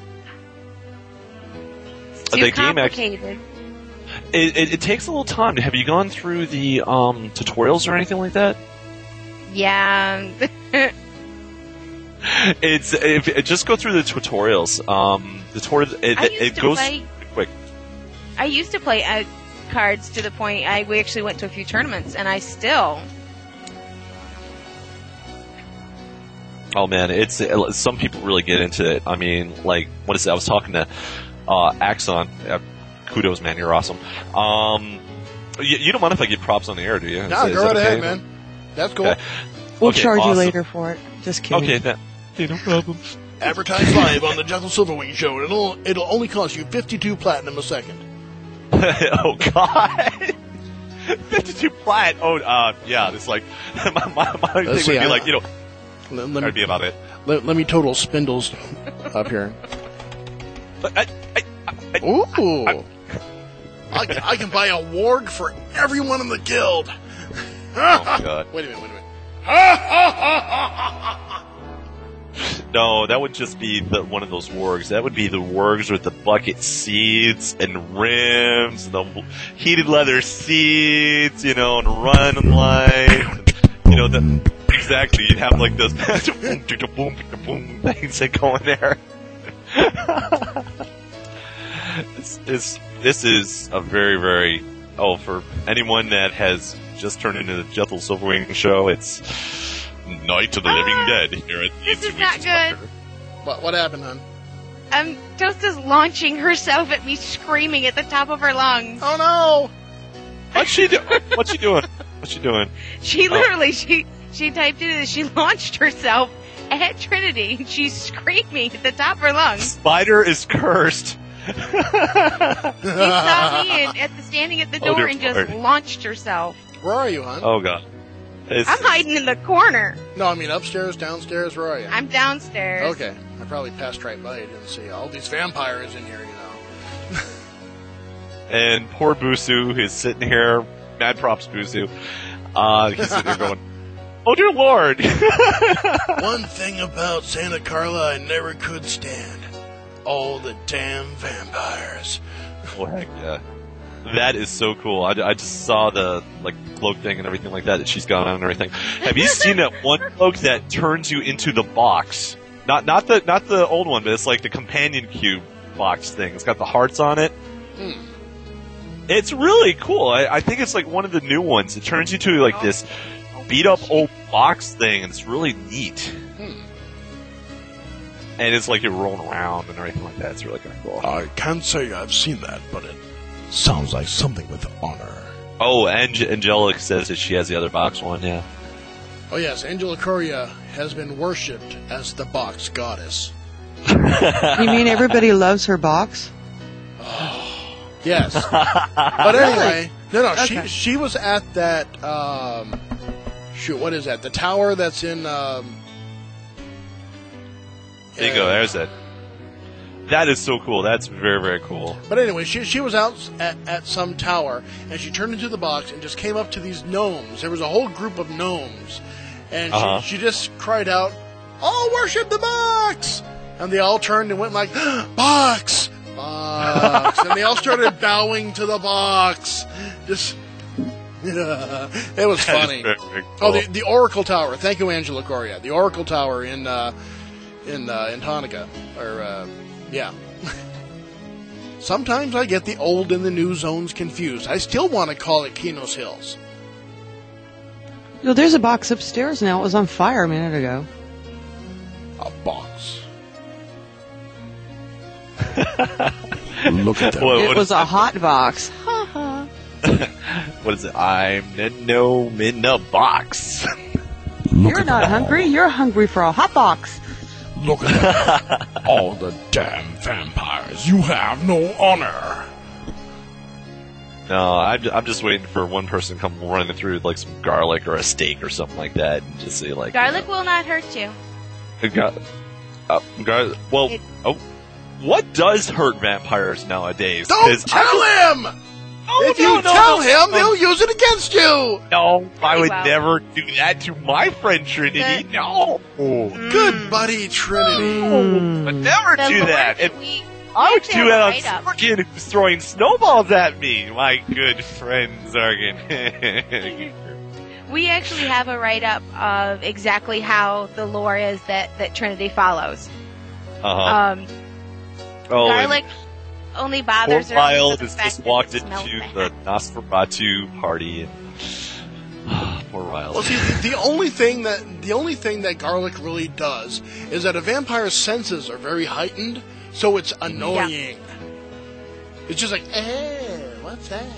It's too The game actually- complicated. It, it, it takes a little time. Have you gone through the um, tutorials or anything like that? Yeah. It's if it, just go through the tutorials. Um, the tutorials it, I it, used it to goes play- quick. I used to play uh, cards to the point I we actually went to a few tournaments, and I still. Oh man, it's it, some people really get into it. I mean, like what is it? I was talking to uh, Axon. Uh, kudos, man, you're awesome. Um, you, you don't mind if I give props on the air, do you? Is No, that- is go that right okay? ahead, man. That's cool. Okay. We'll Okay, charge awesome. you later for it. Just kidding. Okay, that, okay, no problem. Advertise live on the Jethel Silverwing Show. It'll it'll only cost you fifty-two platinum a second. Oh God. fifty-two plat. Oh, uh, yeah. It's like my my, my thing would see, be I- like you know, Let, let that'd me be about it. let, let me total spindles up here. But I, I, I, Ooh. I, can- I can buy a warg for everyone in the guild. oh my God. Wait a minute, wait a minute. No, that would just be the, one of those wargs. That would be the wargs with the bucket seats and rims, the heated leather seats, you know, and running lights. You know, the, exactly. You'd have like those boom, boom, boom things that go in there. this, this, this is a very, very. Oh, for anyone that has just turned into the Jethel Silverwing show, it's Night of the Living Ah, Dead here at the this is Instant not Weeks good. Spider. What what happened, hon? Um, Toasta's launching herself at me, screaming at the top of her lungs. Oh no! What's she doing? What's she doing? What's she doing? She Oh. literally, she she typed in that she launched herself at Trinity. She's screaming at the top of her lungs. Spider is cursed. She saw me and, at the standing at the Oh, door dear and just Lord. launched herself. Where are you, hon? Oh god. It's, I'm hiding in the corner. No, I mean upstairs, downstairs. Where are you? I'm downstairs. Okay, I probably passed right by you. Didn't see all these vampires in here. You know. and poor Busu is sitting here. Mad props, Busu. Uh, he's sitting there going, "Oh dear Lord." One thing about Santa Carla I never could stand: all the damn vampires. Oh heck yeah. That is so cool. I, I just saw the like cloak thing and everything like that that she's got on and everything. Have you seen that one cloak that turns you into the box? Not not the not the old one, but it's like the companion cube box thing. It's got the hearts on it. Hmm. It's really cool. I, I think it's like one of the new ones. It turns you to like this beat up old box thing, and it's really neat. Hmm. And it's like you're rolling around and everything like that. It's really kind of cool. I can't say I've seen that, but it sounds like something with honor. Oh, and Angelic says that she has the other box one. Yeah. Oh yes, Angela Coria has been worshipped as the box goddess. You mean everybody loves her box? Yes, but anyway, no, no, Okay. she she was at that. Um, shoot, what is that? The tower that's in. Um, Bingo, uh, there's it. That is so cool. That's very, very cool. But anyway, she she was out at, at some tower, and she turned into the box and just came up to these gnomes. There was a whole group of gnomes, and Uh-huh. she, she just cried out, "All worship the box!" And they all turned and went like, "Box, box!" And they all started bowing to the box. Just, yeah, it was That is funny. very, very Oh, cool. the, the Oracle Tower. Thank you, Angela Coria. The Oracle Tower in uh, in uh, in Hanukkah, or uh, yeah. Sometimes I get the old and the new zones confused. I still want to call it Kinos Hills. Well, there's a box upstairs now. It was on fire a minute ago. A box. Look at that. What- It what was is- a hot box. What is it? I'm the gnome in the box. Look You're at not them hungry. You're hungry for a hot box. all. Look at them. All the damn vampires. You have no honor. No, I'm, I'm just waiting for one person to come running through with like some garlic or a steak or something like that, and just say like Garlic you know, will not hurt you. Gar- uh, gar- well, It- oh, what does hurt vampires nowadays? Don't 'Cause tell I- him! Oh, if no, you no, tell no, him, no. he'll use it against you! No, I Very would well. never do that to my friend Trinity. The- no, Good buddy, Trinity. I would never The do lore that. that If we, I would we do that on have to write up. Zargan, who's throwing snowballs at me. My good friend Zargan. We actually have a write-up of exactly how the lore is that, that Trinity follows. uh-huh. Um, oh, and garlic only poor bothers her Wild because of has the fact just that walked it smells into bad. the Nosferatu party. And, poor Wild. Well, see, the, the only thing that the only thing that garlic really does is that a vampire's senses are very heightened, so it's annoying. It's just like, eh, what's that?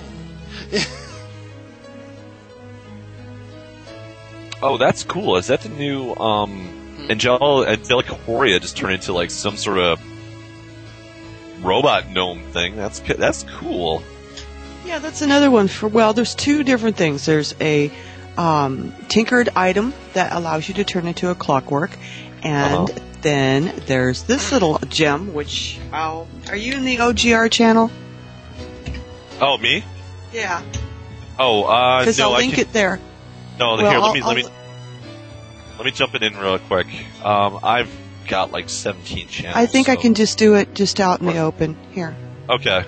Oh, that's cool. Is that the new um, Angel Angelica Horia just turned into like some sort of robot gnome thing? That's c- that's cool. Yeah, that's another one for, well, there's two different things. There's a um, tinkered item that allows you to turn into a clockwork, and Uh-huh. then there's this little gem, which, oh, are you in the O G R channel? Oh, me? Yeah. Oh, uh, Because no, I'll I link can, it there. no. Well, here, let I'll- me let me I'll- let me jump it in real quick. Um, I've got like seventeen channels. I think I so- can just do it just out in the open. Here. Okay.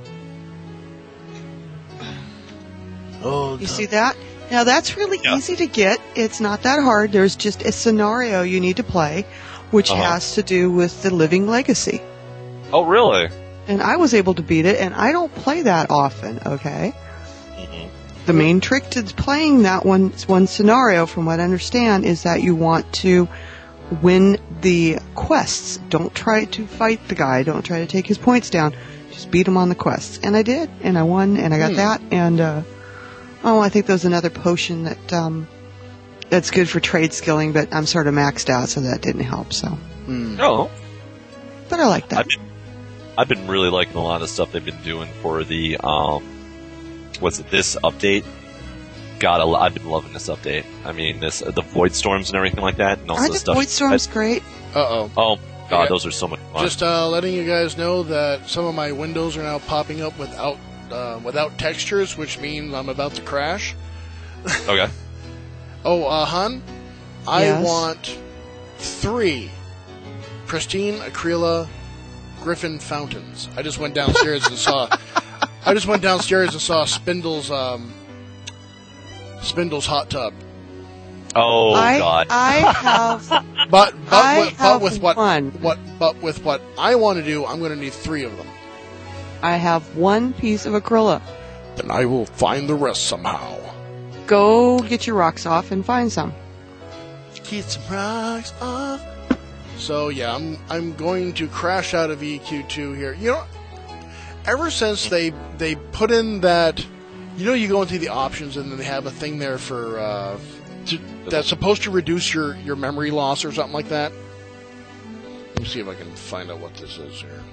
Oh, You see that? Now that's really Yeah. easy to get. It's not that hard. There's just a scenario you need to play, which Uh-huh. has to do with the Living Legacy. Oh, really? And I was able to beat it, and I don't play that often, okay? Mhm. The main trick to playing that one, one scenario, from what I understand, is that you want to win the quests. Don't try to fight the guy. Don't try to take his points down. Just beat him on the quests. And I did, and I won, and I got Hmm. that, and, uh, oh, I think there's another potion that, um, that's good for trade skilling, but I'm sort of maxed out, so that didn't help, so. Hmm. Oh, But I like that. I've been I've been really liking a lot of the stuff they've been doing for the um, what's it? This update. God, I lo- I've been loving this update. I mean, this uh, the void storms and everything like that, and also I the think stuff. Void Storm's great. Uh-oh. Oh God, Yeah. those are so much fun. Just uh, letting you guys know that some of my windows are now popping up without uh, without textures, which means I'm about to crash. okay. Oh, uh, hun, I Yes? want three pristine Acryla Griffin fountains. I just went downstairs and saw. I just went downstairs and saw Spindle's um, Spindle's hot tub. Oh I, God. I have, But but, I with, but have with what one. what but with what I want to do, I'm going to need three of them. I have one piece of acrylic. Then I will find the rest somehow. Go get your rocks off and find some. Keep some rocks off. So yeah, I'm I'm going to crash out of E Q two here. You know, ever since they they put in that, you know, you go into the options and then they have a thing there for uh, to, that's supposed to reduce your your memory loss or something like that. Let me see if I can find out what this is here.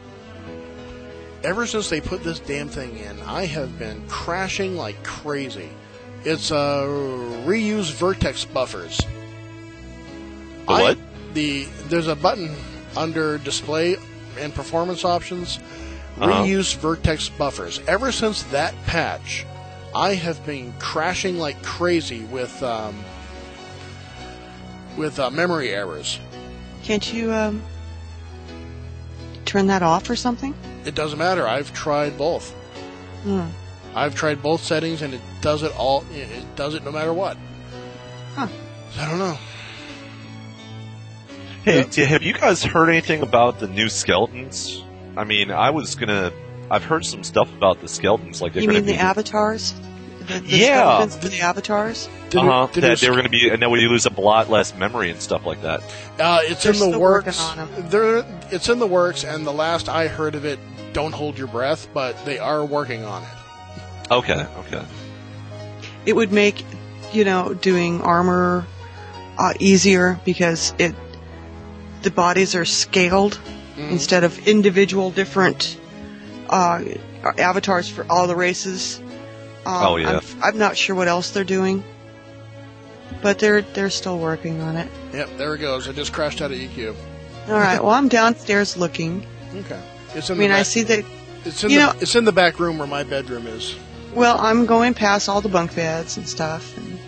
Ever since they put this damn thing in, I have been crashing like crazy. It's uh, reuse vertex buffers. The I- what? The there's a button under display and performance options. Uh-huh. Reuse vertex buffers. Ever since that patch, I have been crashing like crazy with um, with uh, memory errors. Can't you um, turn that off or something? It doesn't matter. I've tried both. Hmm. I've tried both settings, and it does it all. It it does it no matter what. Huh. I don't know. Hey, d- have you guys heard anything about the new skeletons? I mean, I was gonna. I've heard some stuff about the skeletons, like they're You gonna mean be. the avatars? The, the Yeah. skeletons for the avatars? The Uh new- huh. the new That they were gonna be, and that way you lose a lot less memory and stuff like that. Uh, it's They're in the still works. working on 'em. They're, it's in the works, and the last I heard of it, don't hold your breath, but they are working on it. Okay. Okay. It would make, you know, doing armor uh, easier because it the bodies are scaled Mm. instead of individual different uh, avatars for all the races. Um, Oh, yeah. I'm, I'm not sure what else they're doing, but they're they're still working on it. Yep, there it goes. I just crashed out of E Q. All right. Well, I'm downstairs looking. Okay. It's in I mean, the back, I see that. it's in you the know- it's in the back room where my bedroom is. Well, I'm going past all the bunk beds and stuff, and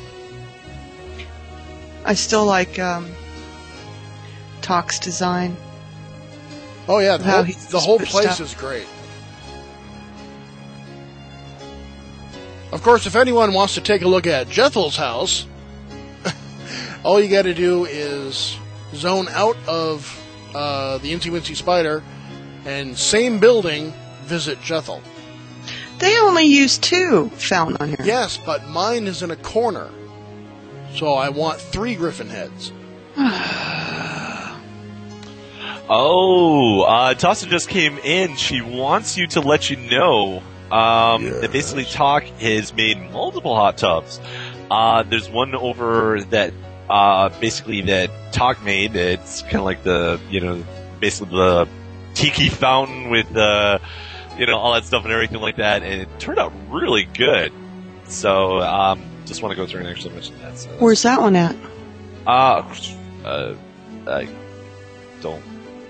I still like um, Talk's design. Oh yeah, the How whole, he's the whole put place stuff- is great. Of course, if anyone wants to take a look at Jethel's house, all you got to do is zone out of uh, the Incy Wincy Spider, and same building, visit Jethel. They only use two found on here. Yes, but mine is in a corner, so I want three Griffin heads. Oh, uh, Tassa just came in. She wants you to let you know um, Yes. that basically Talk has made multiple hot tubs. Uh, there's one over that uh, basically that Talk made. It's kind of like the, you know, basically the tiki fountain with, uh, you know, all that stuff and everything like that. And it turned out really good. So um, just want to go through and actually mention that. So, Where's that one at? uh, uh, I don't.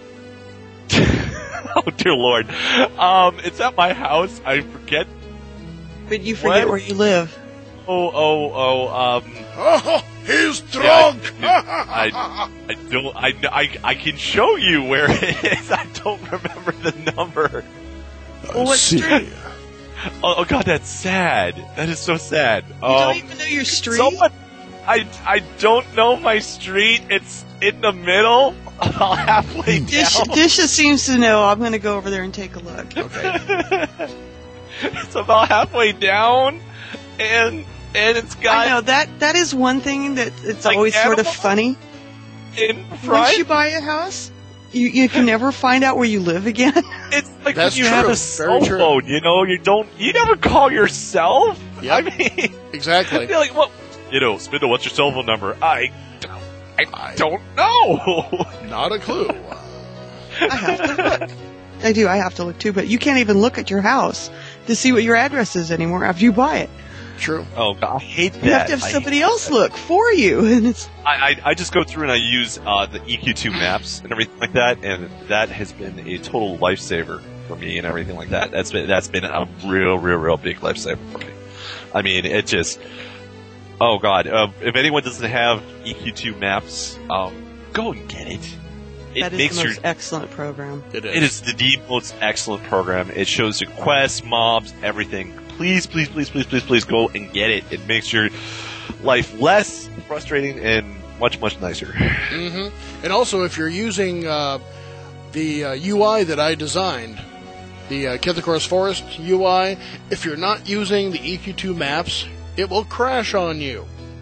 Oh dear Lord! Um, it's at my house. I forget. But you forget What? where you live. Oh, oh, oh. Um, Oh, he's drunk! I, I don't. I, I, I can show you where it is. I don't remember the number. Well, what see. street? Oh, oh God, that's sad. That is so sad. You Um, don't even know your street? someone. I, I don't know my street. It's in the middle. Halfway Dish, down. Disha seems to know. I'm going to go over there and take a look. Okay. It's about halfway down, and and it's got I know that that is one thing that it's Like always sort of animals? funny. in Once front. you buy a house, you you can never find out where you live again. It's like That's when you have true. a Very cell true. phone, you know, you don't, you never call yourself. Yep. I mean, Exactly. you're like, well, you know, Spindle, what's your cell phone number? I, I don't know. Not a clue. I have to look. I do. I have to look too. But you can't even look at your house to see what your address is anymore after you buy it. True. Oh, God, I hate that. You have to have I- somebody else look for you, and it's I, I, I just go through and I use uh, the E Q two maps and everything like that, and that has been a total lifesaver for me and everything like that. That's been that's been a real, real, real big lifesaver for me. I mean, it just, oh God, uh, if anyone doesn't have E Q two maps, um, go and get it. It that is makes the your most excellent program. It is. it is the, the most excellent program. It shows you quests, mobs, everything. Please, please, please, please, please, please go and get it. It makes your life less frustrating and much, much nicer. hmm And also, if you're using uh, the uh, U I that I designed, the uh, Kithikor's Forest U I, if you're not using the E Q two maps, it will crash on you.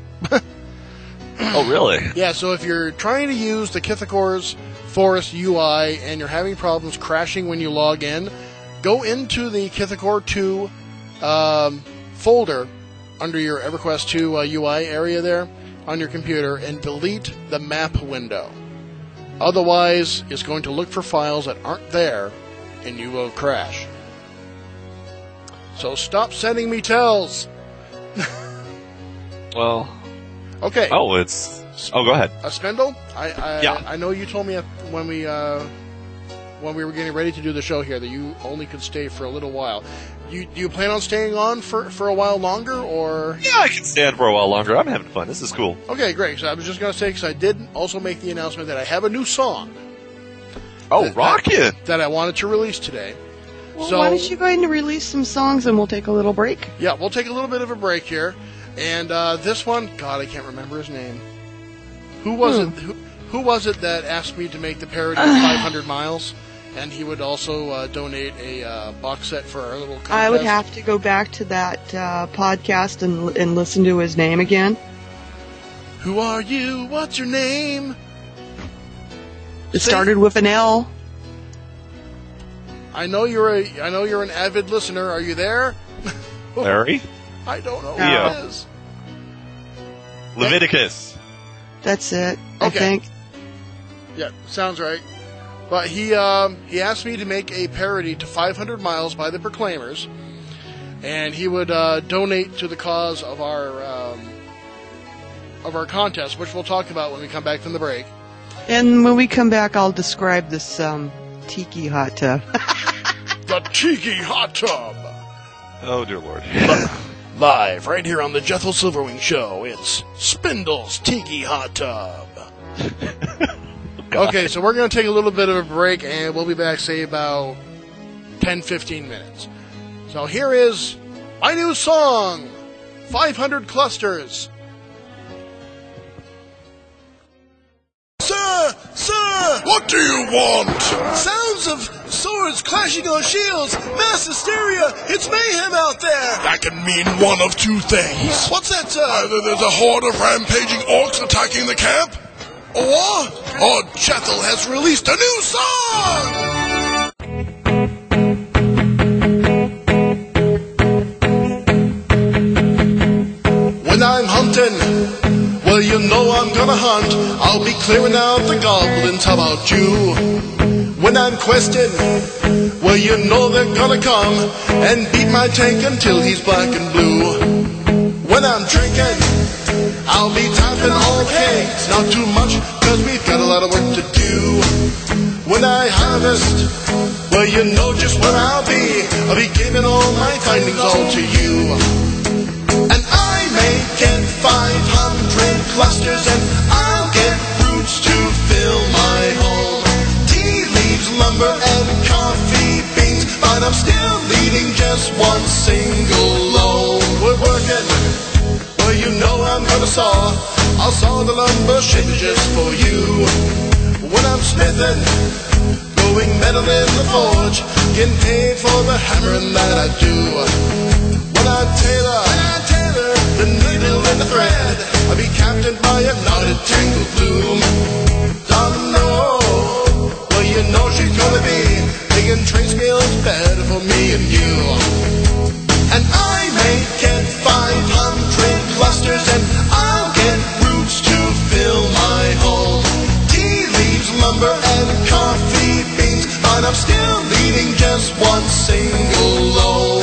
Oh, really? Yeah, so if you're trying to use the Kithikor's Forest U I and you're having problems crashing when you log in, go into the Kithikor two um, folder under your EverQuest two uh, U I area there on your computer and delete the map window. Otherwise, it's going to look for files that aren't there and you will crash. So stop sending me tells. Well, Okay. oh, it's. Oh, go ahead. A Spindle? I I, Yeah. I know you told me when we uh, when we were getting ready to do the show here that you only could stay for a little while. You do you plan on staying on for, for a while longer, or? Yeah, I can stand for a while longer. I'm having fun. This is cool. Okay, great. So I was just going to say, because I did also make the announcement that I have a new song Oh, That- rockin'! that I wanted to release today. Well, so why don't you go ahead and release some songs, and we'll take a little break. yeah, we'll take a little bit of a break here, and uh, this one, God, I can't remember his name. Who was Hmm. it? Who, who was it that asked me to make the parody of five hundred miles? And he would also uh, donate a uh, box set for our little contest. I would have to go back to that uh, podcast and and listen to his name again. Who are you? What's your name? It Say- started with an L. I know you're a. I know you're an avid listener. Are you there? Larry? I don't know Yeah. who it is. Leviticus. That's it, I Okay. think. Yeah, sounds right. But he um, he asked me to make a parody to five hundred miles by the Proclaimers, and he would uh, donate to the cause of our um, of our contest, which we'll talk about when we come back from the break. And when we come back, I'll describe this um, tiki hot tub. The Tiki Hot Tub! Oh, dear Lord. Live right here on the Jethro Silverwing Show, it's Spindle's Tiki Hot Tub. Okay, so we're going to take a little bit of a break, and we'll be back, say, about ten to fifteen minutes. So here is my new song, five hundred Clusters. Sir! Sir! What do you want? Sounds of swords clashing on shields! Mass hysteria! It's mayhem out there! That can mean one of two things. What's that, sir? Either there's a horde of rampaging orcs attacking the camp, or, or Jethel has released a new song! When I'm hunting, well, you know I'm gonna hunt. I'll be clearing out the goblins, how about you? When I'm questing, well, you know they're gonna come and beat my tank until he's black and blue. When I'm drinking, I'll be tapping all kegs. Not too much, cause we've got a lot of work to do. When I harvest, well, you know just where I'll be. I'll be giving all my findings all to you. And I may get five hundred clusters, and I'll get roots to fill my home. Tea leaves, lumber, and coffee beans, but I'm still needing just one single loan. We're working, well, you know I'm gonna saw. I'll saw the lumber shaped just for you. When I'm smithing, going metal in the forge, getting paid for the hammering that I do. When I tailor, the needle and the thread, I'll be captained by a knotted tangled loom. Don't know, well, you know she's gonna be making train scales better for me and you. And I may get five hundred clusters, and I'll get roots to fill my home. Tea leaves, lumber, and coffee beans, but I'm still needing just one single loan.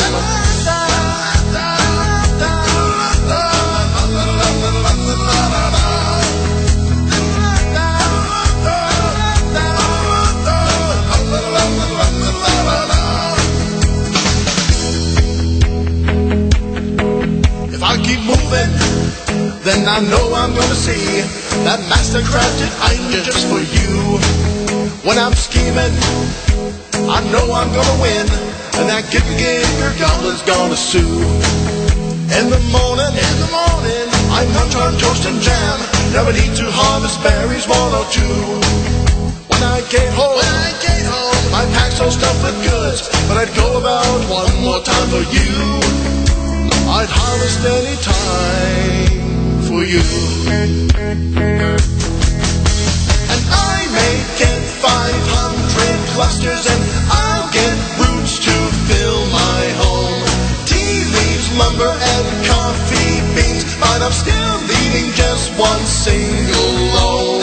If I keep moving, then I know I'm gonna see that master-crafted item just for you. When I'm scheming, I know I'm gonna win, and that gigger goblin's gonna sue. In the morning, in the morning, I munch on toast and jam. Never need to harvest berries, one or two. When I get home, when I get home, my pack's all stuffed with goods, but I'd go about one more time for you. I'd harvest any time for you. And I may get five hundred clusters, and I'll get roots to fill my home. Tea leaves, lumber, and coffee beans, but I'm still needing just one single loan.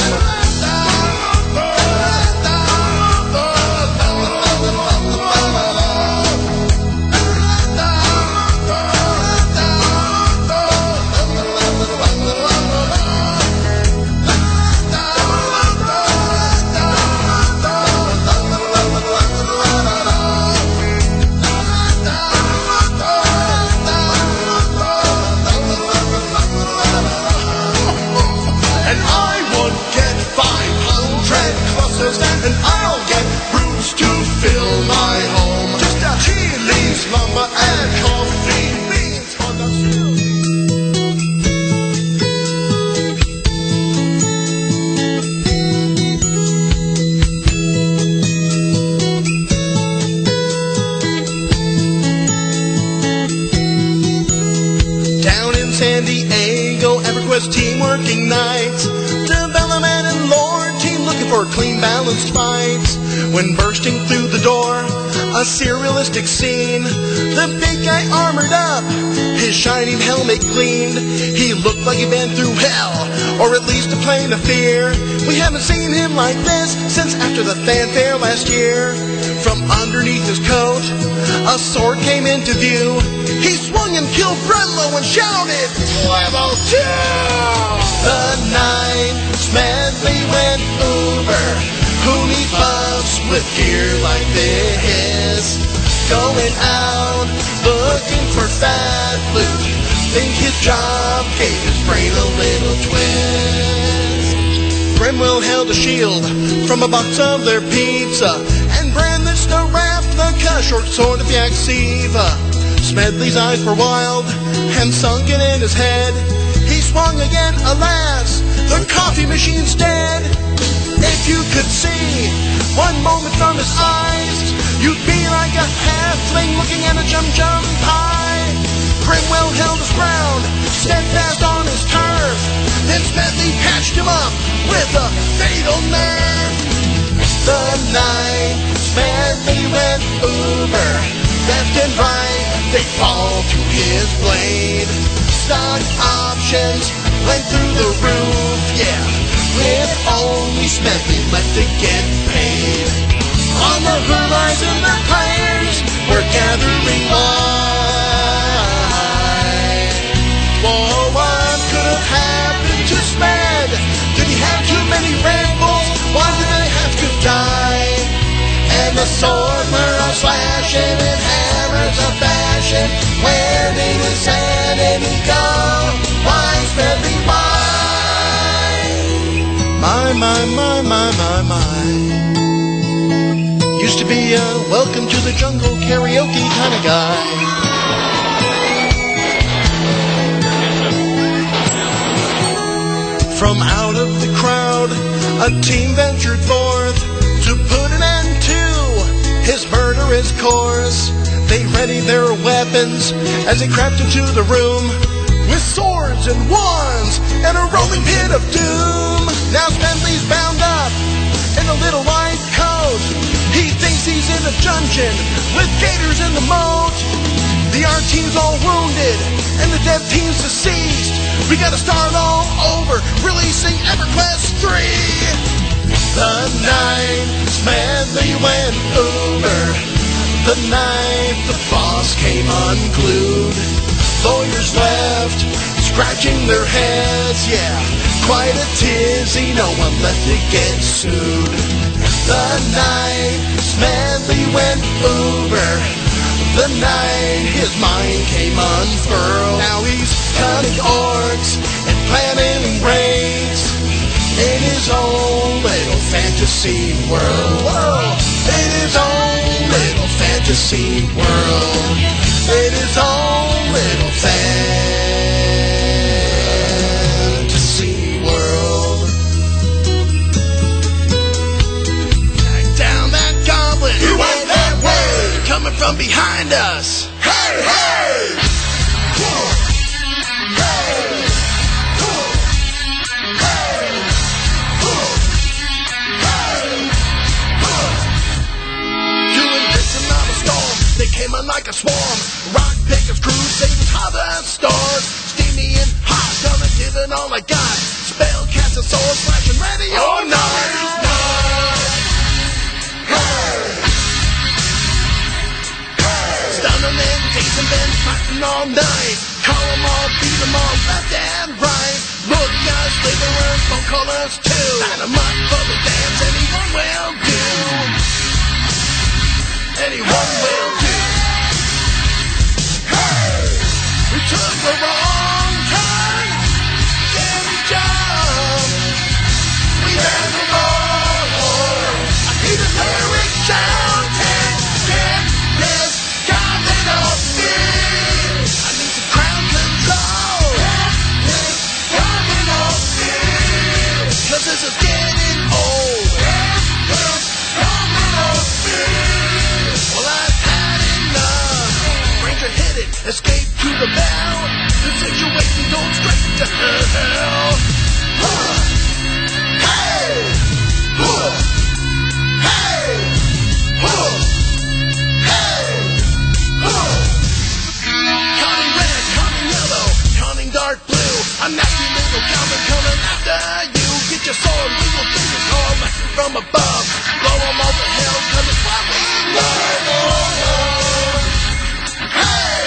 And I'll get roots to fill my home. Just a tea leaves, lumber, and coffee beans for the Down in San Diego, EverQuest team working nights. Development and lore team looking for clean balanced fights. When bursting through the door, a surrealistic scene. The big guy armored up, his shining helmet gleamed. He looked like he'd been through hell, or at least a plane of fear. We haven't seen him like this since after the fanfare last year. From underneath his coat, a sword came into view. He swung and killed Brenlo and shouted, Level two! The night Smedley went Uber. Who needs buffs with gear like this? Going out, looking for fat loot. Think his job gave his brain a little twist. Brimwell held a shield from a box of their pizza and brandished a replica short sword of Yaksiva. Smedley's eyes were wild and sunken in his head. He swung again, alas, the coffee machine's dead. If you could see one moment from his eyes, you'd be like a halfling looking at a jum-jum pie. Brimwell held his ground, steadfast on his turf. Then Smedley patched him up with a fatal nerve. The night Smedley went Uber, left and right, they fall to his blade. Stock options went through the roof, yeah, with only Smedley left to get paid. On the horizon, the players were gathering light. Whoa, what could have happened to Smed? Did he have too many Red Bulls? Why did they have to die? And the sword were a slashing and hammers a bashing. Where did his sanity go? Why Smedley, why? My, my, my, my, my, my. Used to be a welcome to the jungle karaoke kind of guy. From out of the crowd, a team ventured forth to put an end to his murderous course. They readied their weapons as they crept into the room with swords and wands and a rolling pit of doom. Now Smedley's bound up in a little white coat. He thinks he's in a dungeon with gators in the moat. The art team's all wounded and the dev team's deceased. We gotta start all over, releasing EverQuest three. The night Smedley went Uber, the night the boss came unglued. Lawyers left, scratching their heads, yeah, quite a tizzy, no one left to get sued. The night Smedley went Uber, the night his mind came unfurled. Now he's cutting orcs and planning raids in his own little fantasy world. Whoa. In his own little fantasy world. In his own little fantasy world. Back down that goblin. He went that way. Coming from behind us. Hey, hey! They came on like a swarm. Rock pickers, crusaders, harvest stars. Steamy and hot, gonna give it all I got. Spell cast and sword, flashing ready or not. Stunning and teasing, been fighting all night. Call them all, beat them all, left and right. Look, guys, laborers, don't call us too. Line them up for the dance, anyone will do. Anyone will do. We took the wrong turn, then we jumped. We ran the road. I hear the lyrics shouting, get this goblin off me. I need some crowd control. Get this goblin off me. 'Cause this is getting old. Get this goblin off me. Well, I've had enough. Ranger hit it, escape to the bell. The situation goes straight to hell. Hey! you saw him, we will see you come from above. Blow him all to hell, cause it's what we love. Hey!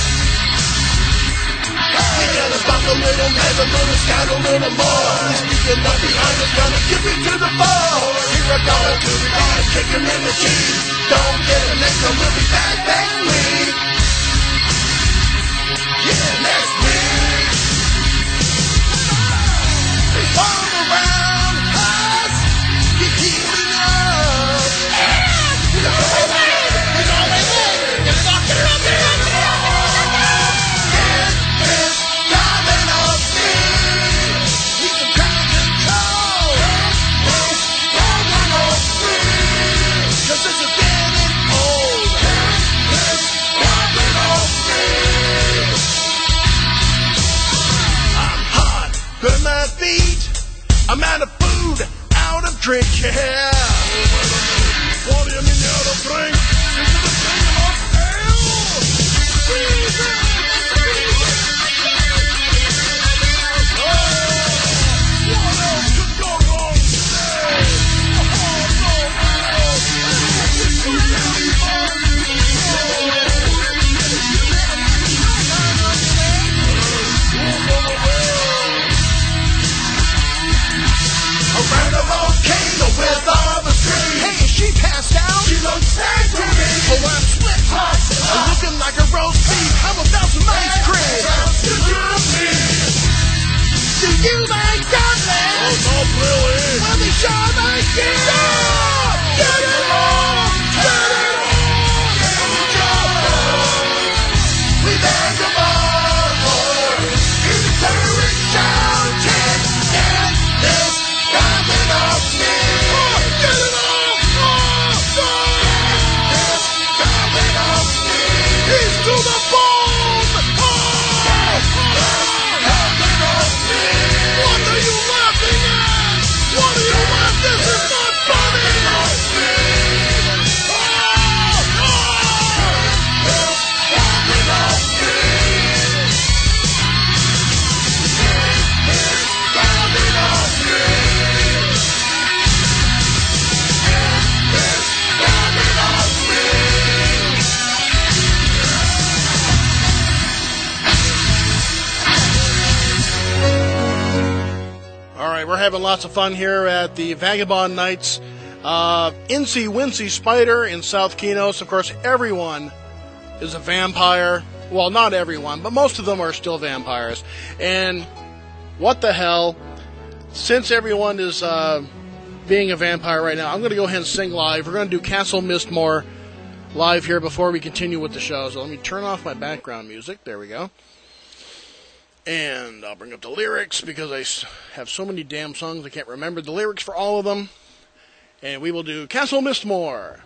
We gotta bump a little, have a little, scout a little more. He's speaking up behind us, gonna give it to the ball. Here I go to the guy, kick him in the cheese. Don't get him next time, we'll be back, back, me. Yeah, next week. They fall around us, keep keeping up. You know they live, you know they live. Get it up, get it up, get it up, get it up. Get this coming off me. We can ground control. Get this coming off me. Cause this is getting old. Get this coming off me. I'm hot, burn my feet. I'm out of food, out of drink, yeah. What do you mean out of drink? This is the thing of hell. Jesus, Jesus. Oh, what else could go wrong today? Oh, no, around the volcano with all the trees. Hey, is she passed out? She looks sad to me. Oh, I'm sweat hot. I'm looking like a roast beef. How about some ice cream? Do you mean? Do you like Scotland? Oh, not really. Well, they sure like it. Stop! Get it on! Get it on! Get it on! We beg them all for encourage shouting. Get this coming off me. Oh, get it off! Oh, oh. Get this coming off me. He's to the bone! Oh, oh. Coming off me. What are you laughing at? What are you laughing? This is not funny! Off me. Oh, oh. Get this coming off me. Get this coming off me. All right, we're having lots of fun here at the Vagabond Nights. Uh, Incy Wincy Spider in South Kenos. Of course, everyone is a vampire. Well, not everyone, but most of them are still vampires. And what the hell? Since everyone is uh, being a vampire right now, I'm going to go ahead and sing live. We're going to do Castle Mistmore live here before we continue with the show. So let me turn off my background music. There we go. And I'll bring up the lyrics because I have so many damn songs I can't remember the lyrics for all of them. And we will do Castle Mistmore.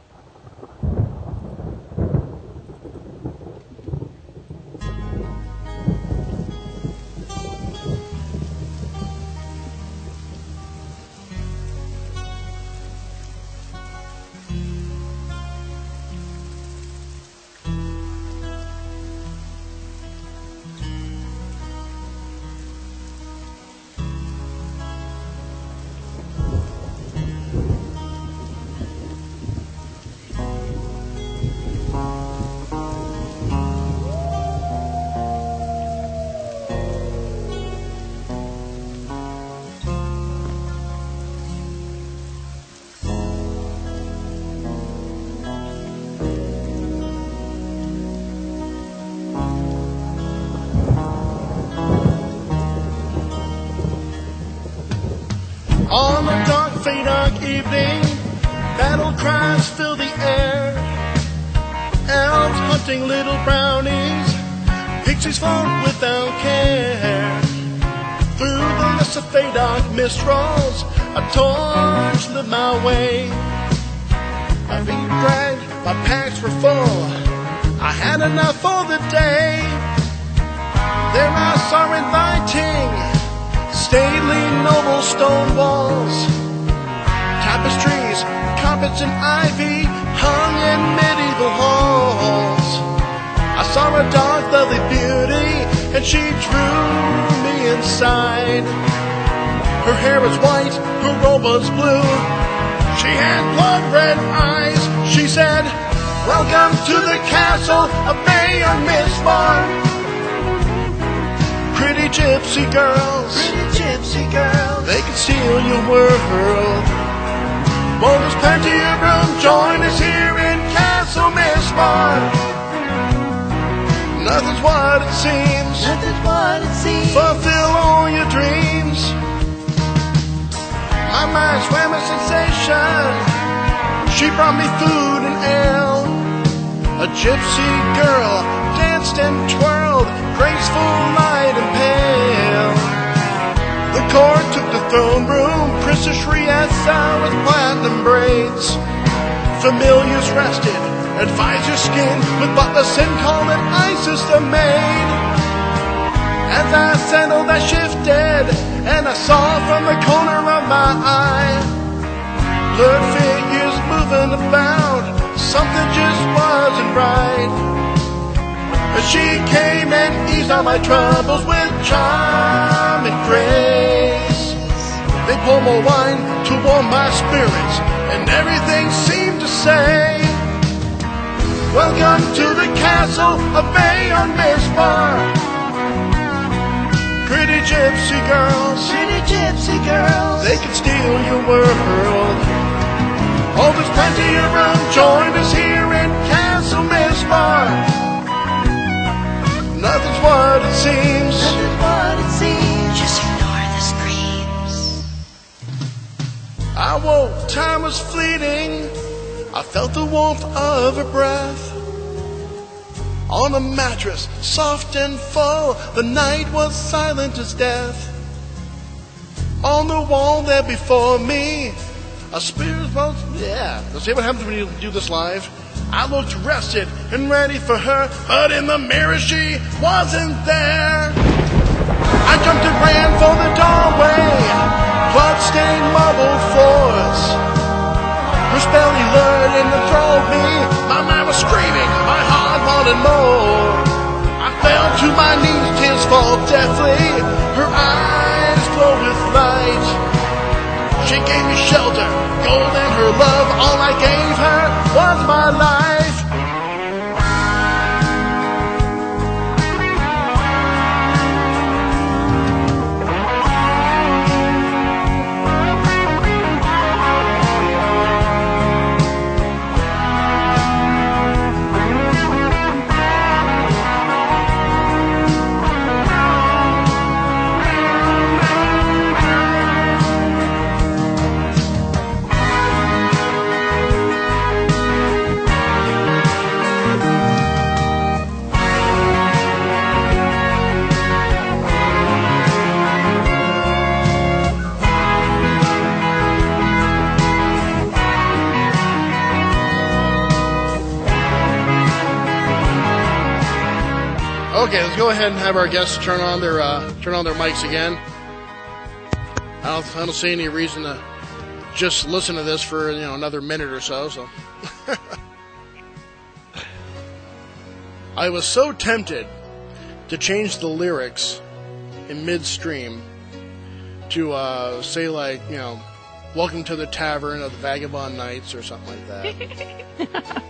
On a dark, dark evening, battle cries fill the air. Elves hunting little brownies, pixies float without care. Through the mist of dark mist rolls, a torch lit my way. My feet dragged, my packs were full, I had enough for the day. There I saw inviting stately noble stone walls, tapestries, carpets and ivy hung in medieval halls. I saw a dark lovely beauty and she drew me inside. Her hair was white, her robe was blue. She had blood-red eyes. She said, "Welcome to the castle of Mayor Mistbar. Pretty gypsy girls, Pretty gypsy girls. they can steal your world. Well, there's plenty of room. Join us here in Castle Mistbar. Nothing's what it seems. Nothing's what it seems. Fulfill all your dreams. My mind swam with sensation. She brought me food and ale. A gypsy girl danced and twirled, graceful, light and pale. The court took the throne room, Princess Riessa with platinum braids. Familiars rested, advisors skinned with butler sin called an Isis the maid. As I settled, I shifted, and I saw from the corner of my eye blurred figures moving about. Something just wasn't right. But she came and eased all my troubles with charm and grace. They poured more wine to warm my spirits, and everything seemed to say, "Welcome to the castle of Mayor Mistbar. Pretty gypsy girls, Pretty gypsy girls. they can steal your world. Oh, there's plenty of room. Join us here in Castle Mistbar. Nothing's what it seems. Nothing's what it seems. Just ignore the screams. I woke, time was fleeting. I felt the warmth of her breath. On a mattress, soft and full, the night was silent as death. On the wall there before me, a spirit was, yeah. Let's see what happens when you do this live. I looked rested and ready for her, but in the mirror she wasn't there. I jumped and ran for the doorway, blood-stained marble floors. Her spell lured and enthralled me. My mind was screaming, my heart wanted more. I fell to my knees, tears fall deathly. Her eyes glowed with light. She gave me shelter, gold and her love. All I gave her was my life. Okay, let's go ahead and have our guests turn on their uh, turn on their mics again. I don't, I don't see any reason to just listen to this for you know another minute or so. So, I was so tempted to change the lyrics in midstream to uh, say like you know, "Welcome to the Tavern of the Vagabond Knights" or something like that.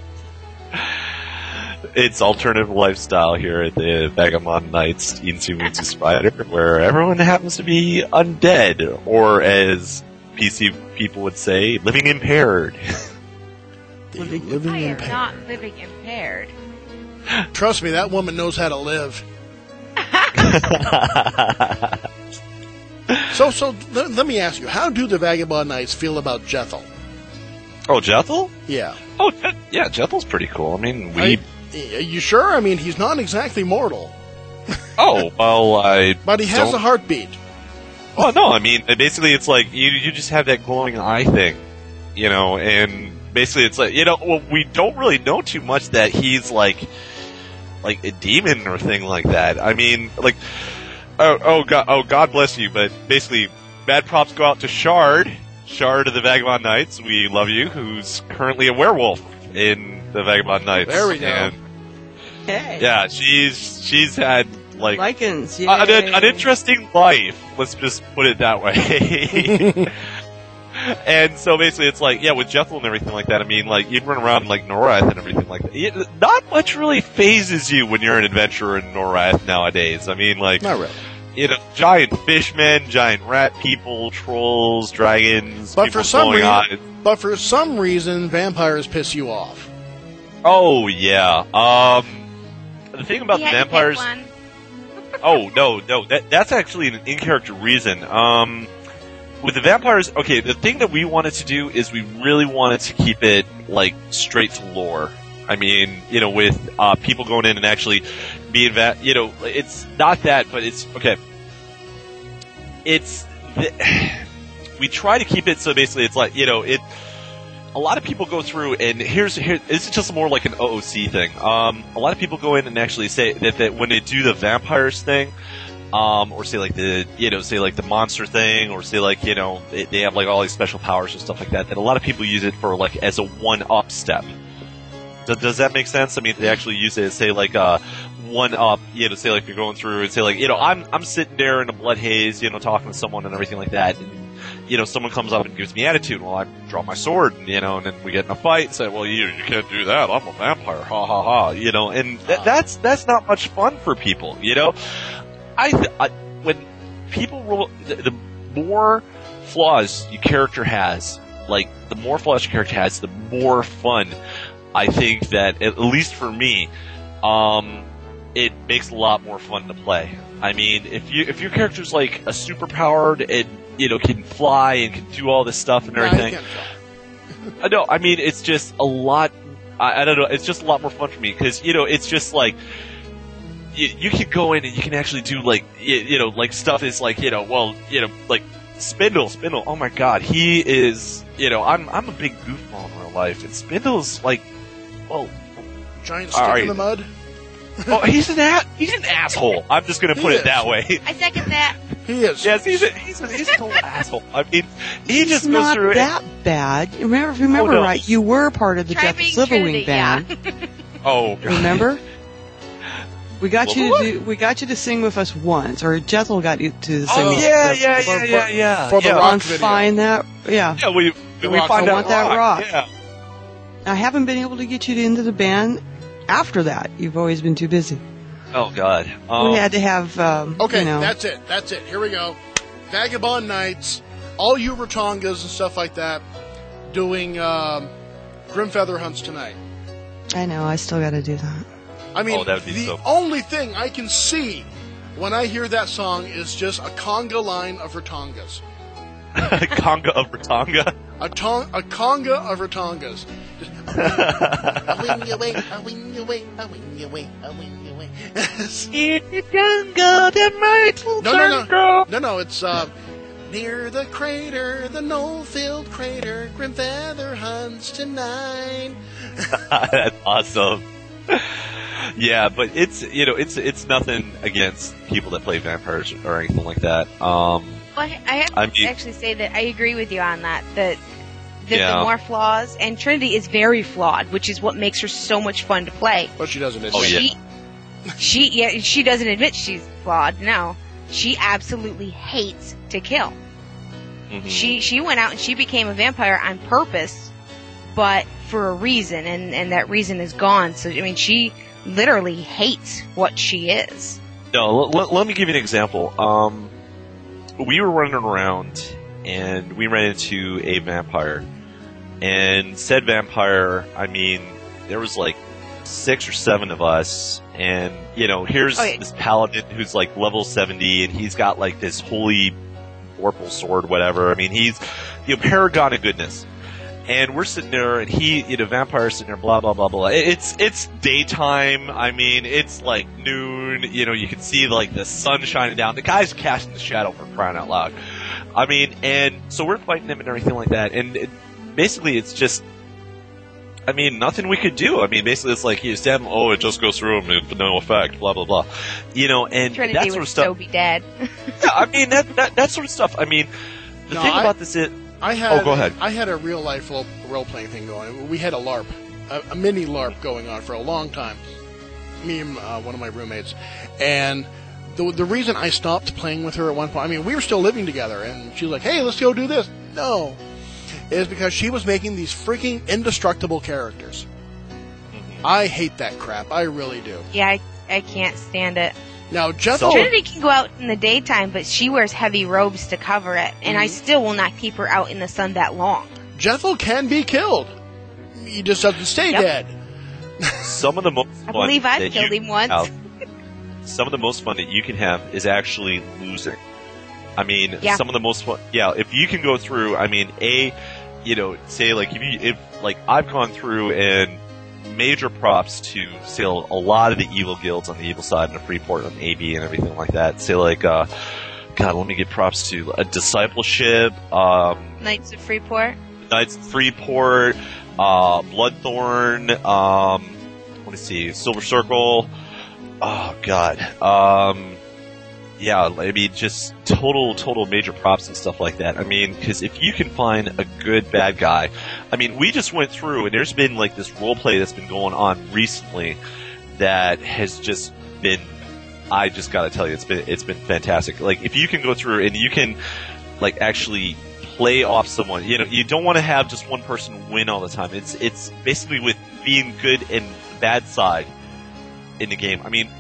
It's alternative lifestyle here at the Vagabond Knights Insu Winsu Spider, where everyone happens to be undead, or as P C people would say, living impaired. living, living I am impaired. not living impaired. Trust me, that woman knows how to live. so, so th- let me ask you, how do the Vagabond Knights feel about Jethel? Oh, Jethel? Yeah. Oh, Je- yeah, Jethel's pretty cool. I mean, we... I, are you sure? I mean, he's not exactly mortal. Oh, well, I... But he has don't- a heartbeat. Well, no, I mean, basically it's like, you you just have that glowing eye thing, you know, and basically it's like, you know, well, we don't really know too much that he's like, like a demon or thing like that. I mean, like, oh, oh, God, oh, God bless you, but basically, bad props go out to Shard, Shard of the Vagabond Knights, we love you, who's currently a werewolf in the Vagabond Knights. There we go. And, Hey. yeah, she's, she's had like Lycans, uh, an, yay. an interesting life. Let's just put it that way. And so basically, it's like, yeah, with Jethel and everything like that. I mean, like you'd run around like Norath and everything like that. It, not much really phases you when you're an adventurer in Norath nowadays. I mean, like, Not really. you know, giant fishmen, giant rat people, trolls, dragons. But people for some going on. reason, but for some reason, vampires piss you off. Oh yeah. Um, the thing about You the had to pick vampires. one. Oh no, no, that that's actually an in-character reason. Um, with the vampires, okay, the thing that we wanted to do is we really wanted to keep it like straight to lore. I mean, you know, with uh, people going in and actually being va- you know, it's not that, but it's okay. It's the, we try to keep it so basically it's like, you know, it. A lot of people go through, and here's here. This is just more like an O O C thing. Um, a lot of people go in and actually say that, that when they do the vampires thing, um, or say like the you know say like the monster thing, or say like you know they, they have like all these special powers and stuff like that. That a lot of people use it for like as a one-up step. Does, does that make sense? I mean, they actually use it as say like a one-up. You know, say like you're going through and say like you know I'm I'm sitting there in a blood haze, you know, talking to someone and everything like that. And, you know, someone comes up and gives me attitude. Well, I draw my sword, you know, and then we get in a fight and say, well, you, you can't do that. I'm a vampire. Ha ha ha. You know, and th- that's, that's not much fun for people, you know? I, th- I when people roll, the, the more flaws your character has, like, the more flaws your character has, the more fun I think that, at least for me, um, it makes a lot more fun to play. I mean, if you, if your character's like a superpowered and, you know, can fly and can do all this stuff and Nah, you everything. can't fly. I know. I mean, it's just a lot. I, I don't know. It's just a lot more fun for me because you know, it's just like you, you can go in and you can actually do like you, you know, like stuff is like you know, well, you know, like Spindle, Spindle. Oh my God, he is. You know, I'm I'm a big goofball in real life, and Spindle's like, well, Giant stick All right. in the mud. oh, he's an a- he's an asshole. I'm just gonna put He it is. that way. I second that. He is. Yes, he's a, he's a, he's a total asshole. I mean, he It's just goes not through it. that bad. Remember, if you remember Oh, no. right, you were part of the Try Jeff being Silverwing Trinity, band. yeah. Oh, God. Remember? We got you What? to do, we got you to sing with us once, or Jethel got you to sing. Oh with yeah, us. yeah, for- yeah, for- yeah, yeah. for the yeah. rock On video. Find That, yeah. Yeah, we The we rock. find I out Want That Rock. Yeah. I haven't been able to get you into the band after that. You've always been too busy. Oh God. Um, we had to have, um, Okay, you know, that's it. That's it. Here we go. Vagabond Knights, all you Ratongas and stuff like that, doing um, Grimfeather hunts tonight. I know, I still got to do that. I mean, Oh, that would be the so- only thing I can see when I hear that song is just a conga line of Ratongas. Conga of Ratonga. A, tong- a conga of Ratongas. Just, a wing away, a wing away, a wing away, a wing away. No, no, no. No, no, it's uh, near the crater, the no-filled crater, Grimfeather hunts tonight. That's awesome. Yeah, but it's you know it's it's nothing against people that play vampires or anything like that. Um, Well, I I have to I mean- actually say that I agree with you on that. That that Yeah. the more flaws, and Trinity is very flawed, which is what makes her so much fun to play. But she doesn't admit Oh, yeah. She, she, yeah, she doesn't admit she's flawed. No, she absolutely hates to kill. mhm. She she went out and she became a vampire on purpose, but for a reason, and and that reason is gone. So I mean, she literally hates what she is. No, l- l- let me give you an example. Um, we were running around and we ran into a vampire. And said vampire, I mean, there was like six or seven of us. And, you know, here's Okay. this paladin who's like level seventy and he's got like this holy vorpal sword, whatever. I mean, he's, you know, paragon of goodness. And we're sitting there, and he, you know, vampire's sitting there, blah, blah, blah, blah. It's, it's daytime. I mean, it's like noon. You know, you can see like the sun shining down. The guy's casting the shadow for crying out loud. I mean, and so we're fighting him and everything like that. And it, basically, it's just, I mean, nothing we could do. I mean, basically, it's like, you stab him, oh, it just goes through him, it, no effect, blah, blah, blah. You know, and Trinity that would sort of stuff. so be dead. Yeah, I mean, that, that, that sort of stuff. I mean, the No, thing I- about this is, I had, Oh, go ahead. I had a real life role playing thing going. We had a LARP, a, a mini LARP going on for a long time. Me and uh, one of my roommates, and the the reason I stopped playing with her at one point, I mean, we were still living together, and she was like, "Hey, let's go do this." No, is because she was making these freaking indestructible characters. Mm-hmm. I hate that crap. I really do. Yeah, I, I can't stand it. Now, Jethel... Trinity can go out in the daytime, but she wears heavy robes to cover it, and mm-hmm. I still will not keep her out in the sun that long. Jethel can be killed. He just doesn't stay Yep. dead. Some of the most I fun believe I've that killed you him once. have- some of the most fun that you can have is actually losing. I mean, Yeah. some of the most fun. Yeah, if you can go through, I mean, a, you know, say like if you, if like I've gone through and major props to say a lot of the evil guilds on the evil side and the Freeport and A B and everything like that. Say like, uh, God, let me give props to a discipleship, um, Knights of Freeport. Knights of Freeport, uh, Bloodthorn, um, let me see, Silver Circle. Oh God, um, yeah, I mean, just total, total major props and stuff like that. I mean, because if you can find a good bad guy, I mean, we just went through, and there's been like this role play that's been going on recently that has just been, I just gotta tell you, it's been, it's been fantastic. Like, if you can go through and you can, like, actually play off someone, you know, you don't want to have just one person win all the time. It's, it's basically with being good and bad side in the game. I mean,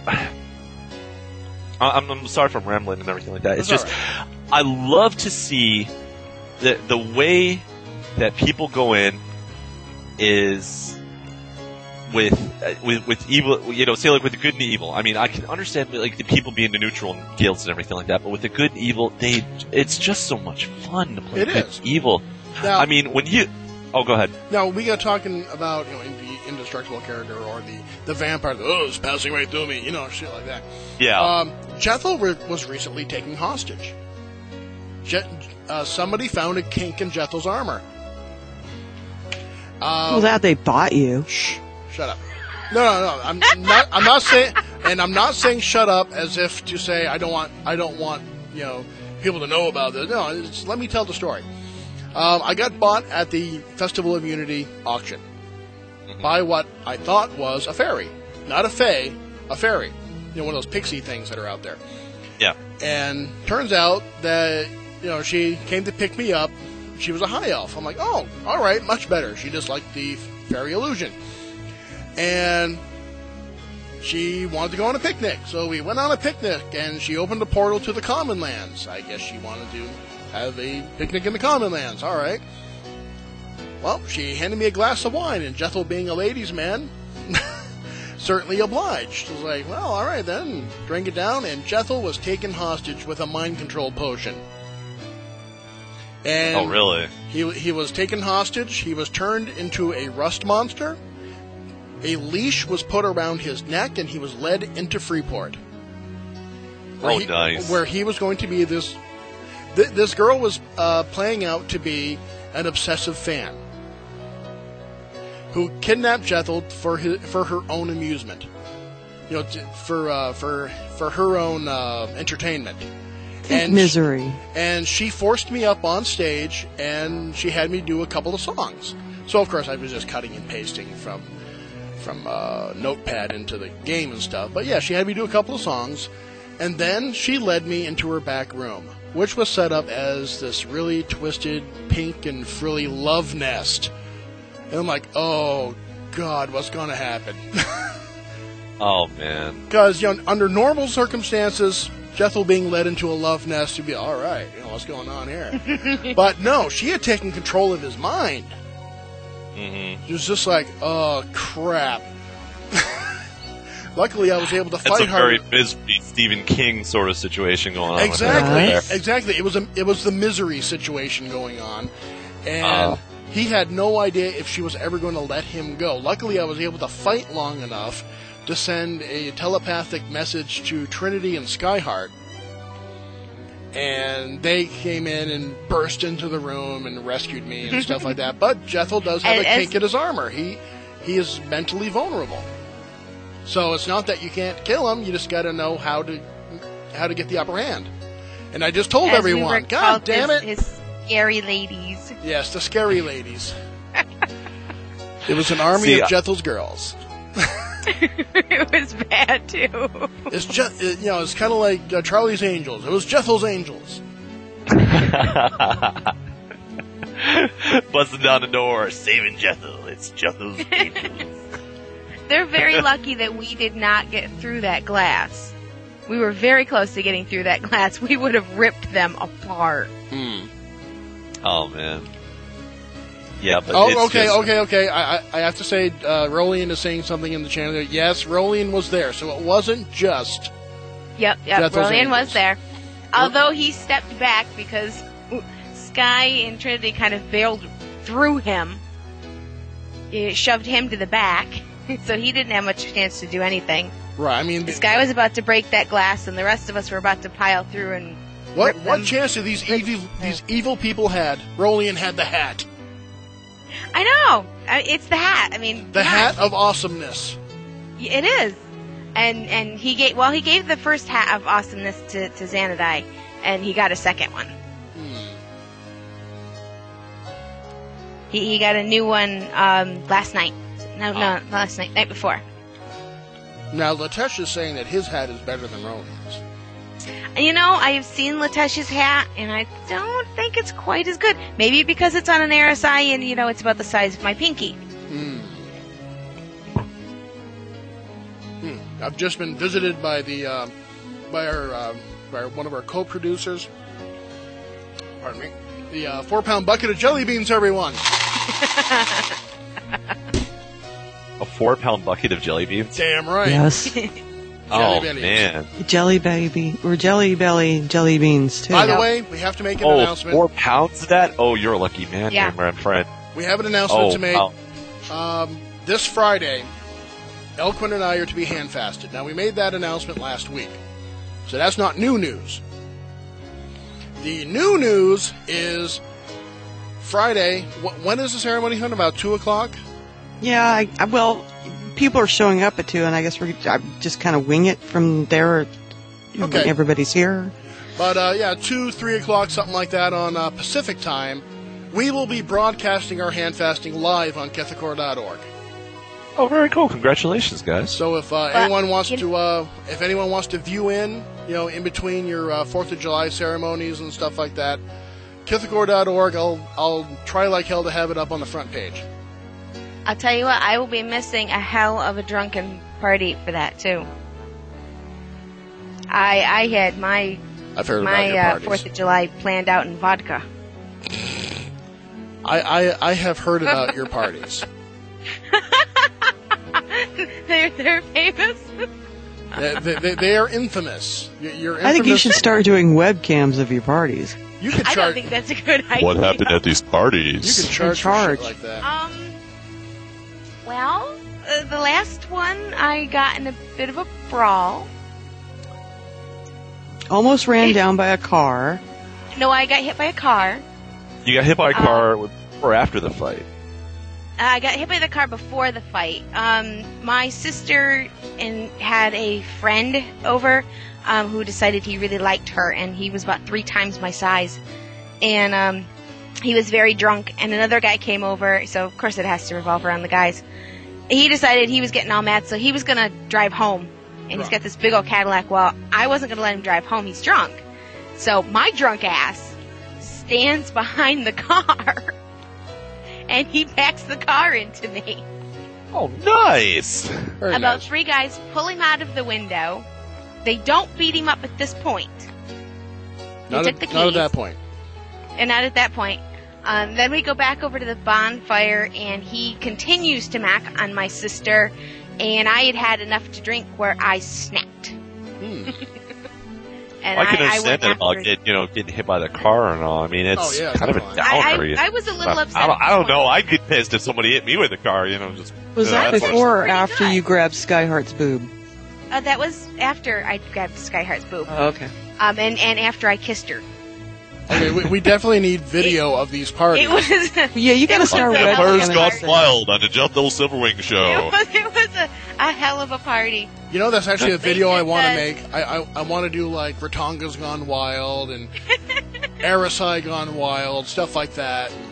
I'm, I'm sorry if I'm rambling and everything like that. It's That's just, I love to see the the way that people go in is with uh, with with evil. You know, say like with the good and the evil. I mean, I can understand like the people being the neutral and guilds and everything like that, but with the good and evil, they it's just so much fun to play It good is. and evil. Now- I mean, when you oh, go ahead. Now, we got talking about, you know, the indestructible character or the, the vampire, oh, it's passing right through me, you know, shit like that. Yeah. Um, Jethel re- was recently taken hostage. Je- uh, somebody found a kink in Jethel's armor. Um, Well, that they bought you. Shh, shut up. No, no, no. I'm not. I'm not saying, and I'm not saying shut up as if to say I don't want. I don't want you know people to know about this. No, it's, let me tell the story. Um, I got bought at the Festival of Unity auction Mm-hmm. by what I thought was a fairy, not a fae, a fairy. You know, one of those pixie things that are out there. Yeah. And turns out that you know she came to pick me up. She was a high elf. I'm like, oh, all right, much better. She just liked the fairy illusion. And she wanted to go on a picnic. So we went on a picnic, and she opened a portal to the Common Lands. I guess she wanted to have a picnic in the Common Lands. All right. Well, she handed me a glass of wine, and Jethel, being a ladies' man, certainly obliged. I was like, well, all right then. Drank it down, and Jethel was taken hostage with a mind control potion. And Oh, really? He, he was taken hostage. He was turned into a rust monster. A leash was put around his neck, and he was led into Freeport. Where Oh, he, nice. Where he was going to be this... Th- this girl was uh, playing out to be an obsessive fan who kidnapped Jethel for his, for her own amusement. You know, t- for uh, for for her own uh, entertainment. And Misery. and she forced me up on stage, and she had me do a couple of songs. So of course I was just cutting and pasting from from uh, Notepad into the game and stuff. But yeah, she had me do a couple of songs, and then she led me into her back room, which was set up as this really twisted, pink and frilly love nest. And I'm like, oh God, what's going to happen? Oh man. Because you know, under normal circumstances, Jethel being led into a love nest would be all right. You know what's going on here? But no, she had taken control of his mind. Mm-hmm. It was just like, oh crap. Luckily, I was able to It's fight a her. very misery Stephen King sort of situation going on. Exactly, With her Nice. there. exactly. It was a, it was the misery situation going on, and Uh. he had no idea if she was ever going to let him go. Luckily, I was able to fight long enough to send a telepathic message to Trinity and Skyheart, and they came in and burst into the room and rescued me and stuff like that. But Jethel does have And a as- kink in his armor. He he is mentally vulnerable, so it's not that you can't kill him. You just got to know how to how to get the upper hand. And I just told As we everyone, were God called damn his, it! his scary ladies. Yes, the scary ladies. It was an army See, of I- Jethel's girls. It was bad too. It's just, it, you know, it's kind of like uh, Charlie's Angels. It was Jethel's Angels. Busting down the door, saving Jethel. It's Jethel's Angels. They're very lucky that we did not get through that glass. We were very close to getting through that glass. We would have ripped them apart. Hmm. Oh man. Yeah, but Oh, it's okay, just, okay, okay. I, I, I have to say, uh, Rolian is saying something in the channel there. Yes, Rolian was there, so it wasn't just. Yep, yep. Jethel's Rolian Angels. was there. Although he stepped back because Sky and Trinity kind of bailed through him. It shoved him to the back, so he didn't have much chance to do anything. Right, I mean. Sky was about to break that glass, and the rest of us were about to pile through and. What rip what them. chance did these evil these evil people had? Rolian had the hat, I know. I- It's the hat. I mean, the come on. hat of awesomeness. It is, and and he gave well he gave the first hat of awesomeness to to Xanadai, and he got a second one. Hmm. He he got a new one um, last night. No, no, not last night, night before. Now Latesh is saying that his hat is better than Rolian's. And you know, I have seen Latesh's hat, and I don't think it's quite as good. Maybe because it's on an R S I, and you know, it's about the size of my pinky. Hmm. Hmm. I've just been visited by the uh, by our uh, by one of our co-producers. Pardon me. The uh, four-pound bucket of jelly beans, everyone. a four-pound bucket of jelly beans. Damn right. Yes. Oh bellies. man! Jelly baby. Or jelly belly jelly beans, too. By the way, we have to make an Oh, announcement. four pounds of that? Oh, you're a lucky man, Yeah. my friend. We have an announcement Oh, to make. wow. Um, this Friday, Elquin and I are to be hand fasted. Now, we made that announcement last week, so that's not new news. The new news is Friday. Wh- when is the ceremony, hun? About two o'clock? Yeah, I, I, well, people are showing up at two, and I guess we're I just kind of wing it from there when Okay. everybody's here. But, uh, yeah, two, three o'clock, something like that on uh, Pacific time. We will be broadcasting our hand fasting live on Kethicor dot org. Oh, very cool! Congratulations, guys. So if uh, But, anyone wants you to, uh, if anyone wants to view in, you know, in between your uh, Fourth of July ceremonies and stuff like that, Kithicor dot org. I'll I'll try like hell to have it up on the front page. I'll tell you what, I will be missing a hell of a drunken party for that too. I I had my I've heard about my your uh, parties. Fourth of July planned out in vodka. I, I I have heard about your parties. they're they're famous. they, they, they, they are infamous. You're, you're infamous. I think you should start doing webcams of your parties. You could I don't charge. think that's a good idea. What happened at these You parties? could charge, charge. For shit like that. Um. Well, uh, the last one I got in a bit of a brawl. Almost ran down by a car. No, I got hit by a car. You got hit by a car or after the fight? I got hit by the car before the fight. Um, my sister and had a friend over um, who decided he really liked her, and he was about three times my size. And um, he was very drunk, and another guy came over, so of course it has to revolve around the guys. He decided he was getting all mad, so he was going to drive home. And he's got this big old Cadillac. Well, I wasn't going to let him drive home. He's drunk. So my drunk ass stands behind the car. And he backs the car into me. Oh, nice! Very About nice. three guys pull him out of the window. They don't beat him up at this point. They Not, took at, the keys. not at that point. And not at that point. Um, then we go back over to the bonfire, and he continues to mac on my sister. And I had had enough to drink where I snapped. Hmm. And I can I, I understand went that about after- get, you know, getting hit by the car and all. I mean, it's Oh, yeah, kind of a definitely. downer. I, I, I was a little I, upset. I don't, at I don't this know. point. I'd get pissed if somebody hit me with a car, you know, just... Was you know, that that's what- before or pretty after good. you grabbed Skyheart's boob? Uh, that was after I grabbed Skyheart's boob. Oh, okay. Um, and, and after I kissed her. Okay, we, we definitely need video of these parties. It was... Yeah, you gotta was start a- Vampires webcamming. Gone this. Wild on the Jethro Silverwing It show. was, it was a, a hell of a party. You know, that's actually a video I want to They make. I I, I want to do like Ratonga's Gone Wild and Erisai Gone Wild, stuff like that.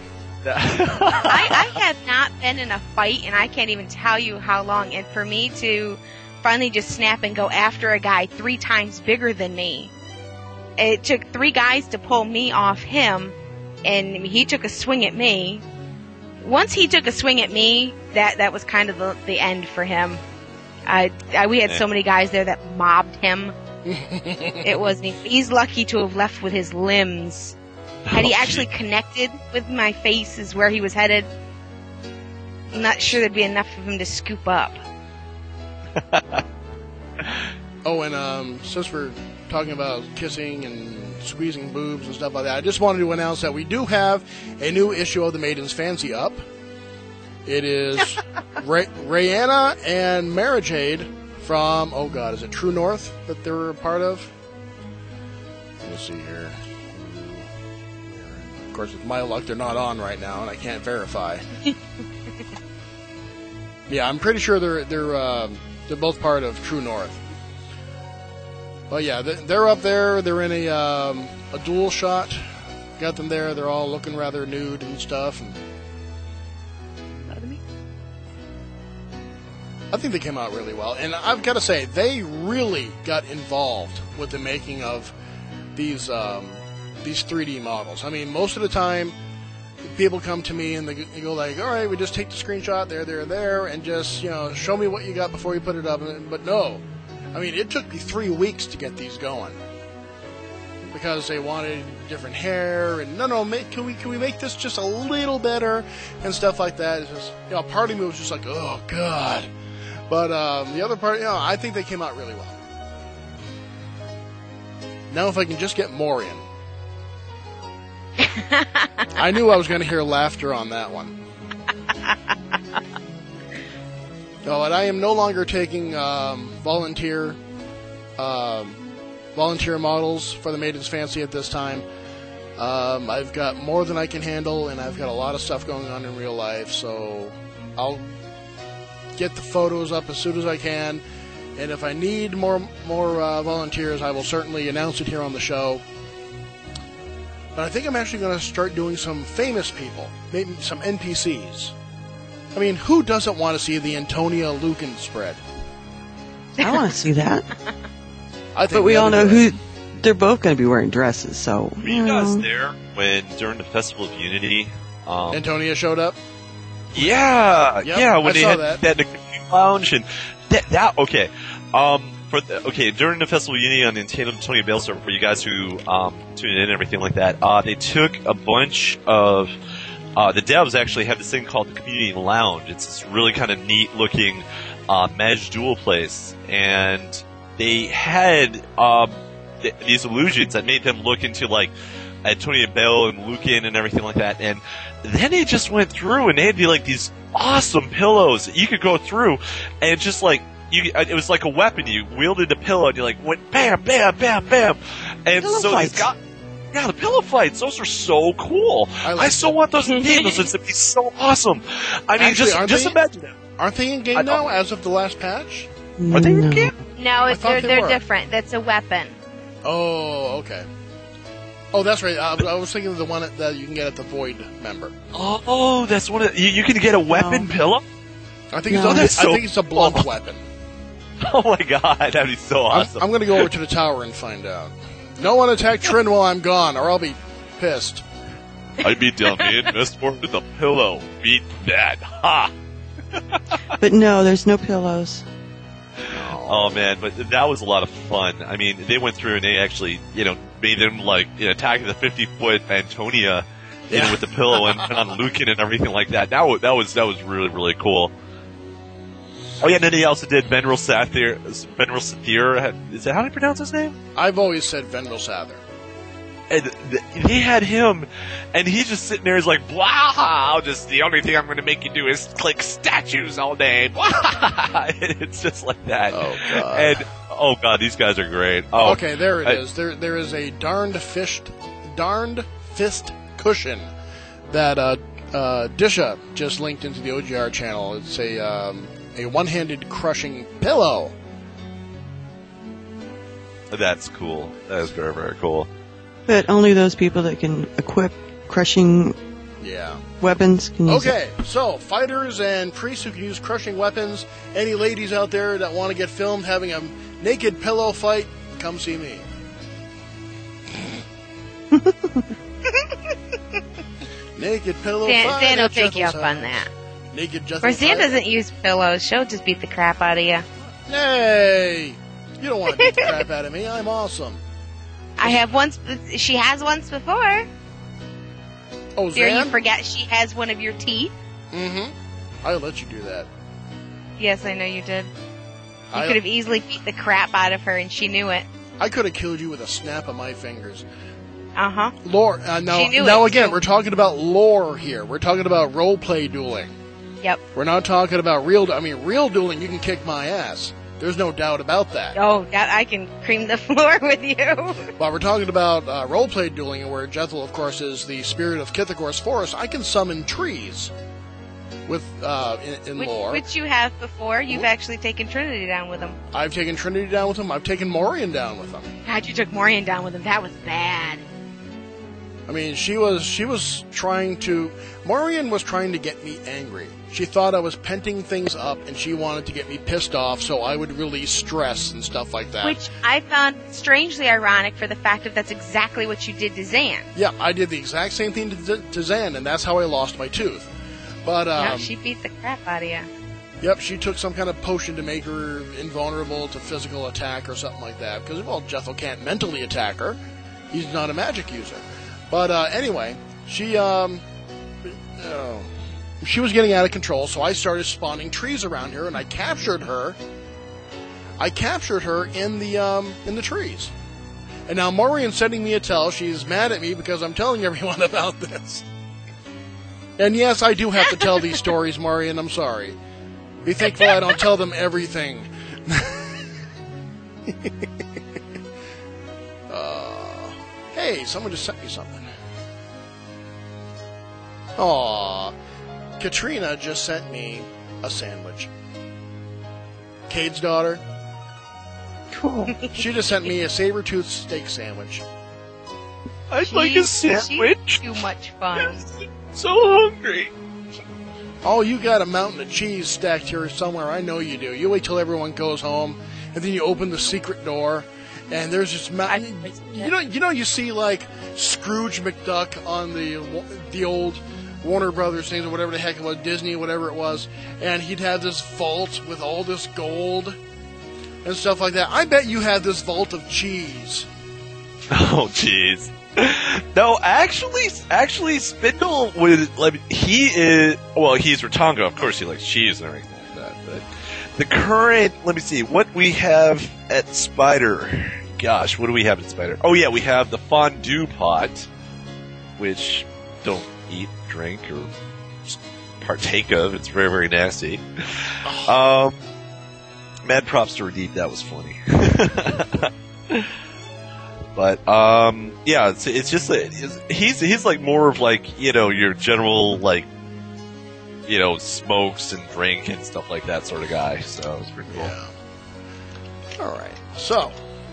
I, I have not been in a fight, and I can't even tell you how long. And for me to finally just snap and go after a guy three times bigger than me, it took three guys to pull me off him, and he took a swing at me. Once he took a swing at me, that, that was kind of the, the end for him. I, I, we had so many guys there that mobbed him. It wasn't. He's lucky to have left with his limbs. Had he actually connected with my face is where he was headed, I'm not sure there'd be enough of him to scoop up. Oh, and um, since we're talking about kissing and squeezing boobs and stuff like that, I just wanted to announce that we do have a new issue of the Maiden's Fancy up. It is Ray- Rayanna and Mara Jade from, oh god, is it True North that they were a part of? Let me see here. Of course, with my luck, they're not on right now, and I can't verify. Yeah, I'm pretty sure they're they're uh, they're both part of True North. But yeah, they're up there. They're in a um, a dual shot. Got them there. They're all looking rather nude and stuff. And I think they came out really well. And I've got to say, they really got involved with the making of these um, these three D models. I mean, most of the time, people come to me and they go like, all right, we just take the screenshot there, there, there, and just, you know, show me what you got before you put it up. But no. I mean, it took me three weeks to get these going. Because they wanted different hair, and no, no, make, can we can we make this just a little better, and stuff like that. It's just, you know, part of me was just like, oh, God. But um, the other part, you know, I think they came out really well. Now if I can just get more in. I knew I was going to hear laughter on that one. Oh, and I am no longer taking um, volunteer um, volunteer models for the Maiden's Fancy at this time. Um, I've got more than I can handle, and I've got a lot of stuff going on in real life, so I'll get the photos up as soon as I can. And if I need more more uh, volunteers, I will certainly announce it here on the show. But I think I'm actually going to start doing some famous people, maybe some N P Cs. I mean, who doesn't want to see the Antonia Lucan spread? I want to see that. I think but we all know who. who. They're both going to be wearing dresses, so. Were you guys there when, during the Festival of Unity, um, Antonia showed up? Yeah, Yep, yeah, when I they saw had that. that, that the lounge and that, that okay. Um, for the, okay, during the Festival of Unity on the Antonia Bale server, for you guys who um, tuned in and everything like that, uh, they took a bunch of uh, the devs actually have this thing called the Community Lounge. It's this really kind of neat looking uh, mesh dual place, and they had um, th- these illusions that made them look into like Antonia Bale and Lucan and everything like that, and then they just went through and they had like these awesome pillows that you could go through and just like you, it was like a weapon. You wielded a pillow and you like went bam, bam, bam, bam, and Pillow so fights. these got yeah the pillow fights. Those are so cool. I I, like still them. want those in game. Those would be so awesome. I mean, Actually, just aren't just they- imagine them. Aren't they in I game don't- now as of the last patch? Are they in No. game? No, it's, thought they're they they're were. different. That's a weapon. Oh, okay. Oh, that's right. I, I was thinking of the one that, that you can get at the Void member. Oh, oh, that's one of you, you can get a weapon No. pillow. I think No. it's. That's I so think it's a blunt cool. weapon. Oh my god, that'd be so I'm, awesome. I'm going to go over to the tower and find out. No one attack Trin while I'm gone, or I'll be pissed. I'd be down in Mistborn with a pillow. Beat that. Ha! But no, there's no pillows. Oh man, but that was a lot of fun. I mean, they went through and they actually, you know, made them like, you know, attacking the fifty foot Antonia, you Yeah. know, with the pillow and, and on Lucan and everything like that. That was, that was, that was really, really cool. Oh yeah, and then he also did Venril Sathir, Venril Sathir, is that how do you pronounce his name? I've always said Venril Sather. And th- they had him, and he's just sitting there, he's like, blah, I'll just, the only thing I'm going to make you do is click statues all day, blah. And it's just like that. Oh, God. And, oh god, these guys are great. Oh, Okay, there it I- is. There, there is a darned fist, darned fist cushion that uh, uh, Disha just linked into the O G R channel. It's a um, a one-handed crushing pillow. That's cool. That is very, very cool. But only those people that can equip crushing Yeah. weapons. Can use Okay, so fighters and priests who can use crushing weapons. Any ladies out there that want to get filmed having a naked pillow fight, come see me. Naked pillow Dan, fight. Dan will at take you up Jethel's on house. that. Naked Jethel Or Dan fight. doesn't use pillows. She'll just beat the crap out of you. Hey! You don't want to beat the crap out of me. I'm awesome. I have once. She has once before. Oh, Dare you Zan? forget she has one of your teeth? Mm-hmm. I'll let you do that. Yes, I know you did. You I- could have easily beat the crap out of her, and she knew it. I could have killed you with a snap of my fingers. Uh huh. Lore. Uh, now, She knew now it, again, too. we're talking about lore here. We're talking about role-play dueling. Yep. We're not talking about real. I mean, real dueling. You can kick my ass. There's no doubt about that. Oh, that I can cream the floor with you. But we're talking about uh, role-play dueling, where Jethel, of course, is the spirit of Kithagor's forest. I can summon trees with uh, in, in Which, lore. which you have before. You've Ooh. actually taken Trinity down with him. I've taken Trinity down with him. I've taken Morian down with him. God, you took Morian down with him. That was bad. I mean, she was she was trying to. Morian was trying to get me angry. She thought I was penting things up, and she wanted to get me pissed off, so I would release stress and stuff like that. Which I found strangely ironic for the fact that that's exactly what you did to Zan. Yeah, I did the exact same thing to, to Zan, and that's how I lost my tooth. But um, no, she beat the crap out of you. Yep, she took some kind of potion to make her invulnerable to physical attack or something like that. Because, well, Jethel can't mentally attack her. He's not a magic user. But uh, anyway, she um, oh, she was getting out of control, so I started spawning trees around her, and I captured her. I captured her in the um, in the trees. And now Morian's sending me a tell. She's mad at me because I'm telling everyone about this. And yes, I do have to tell these stories, Morian. I'm sorry. Be thankful I don't tell them everything. uh, hey, someone just sent me something. Aw, Katrina just sent me a sandwich. Cade's daughter. Cool. She just sent me a saber-toothed steak sandwich. I'd like a She's- sandwich. She's too much fun. So hungry. Oh, you got a mountain of cheese stacked here somewhere. I know you do. You wait till everyone goes home, and then you open the secret door, and there's just mountain. You know, you know, you see like Scrooge McDuck on the the old Warner Brothers things or whatever the heck it was, Disney, whatever it was, and he'd have this vault with all this gold and stuff like that. I bet you have this vault of cheese. Oh, jeez. No, actually, actually, Spindle would like he is. Well, he's Rotanga, of course. He likes cheese and everything like that. But the current, let me see, what we have at Spider. Gosh, what do we have at Spider? Oh yeah, we have the fondue pot, which don't eat, drink, or just partake of. It's very, very nasty. Um, mad props to Redeem. That was funny. But um, yeah, it's, it's just that it's, he's he's like more of like, you know, your general like, you know, smokes and drink and stuff like that sort of guy. So it's pretty cool. Yeah. All right. So,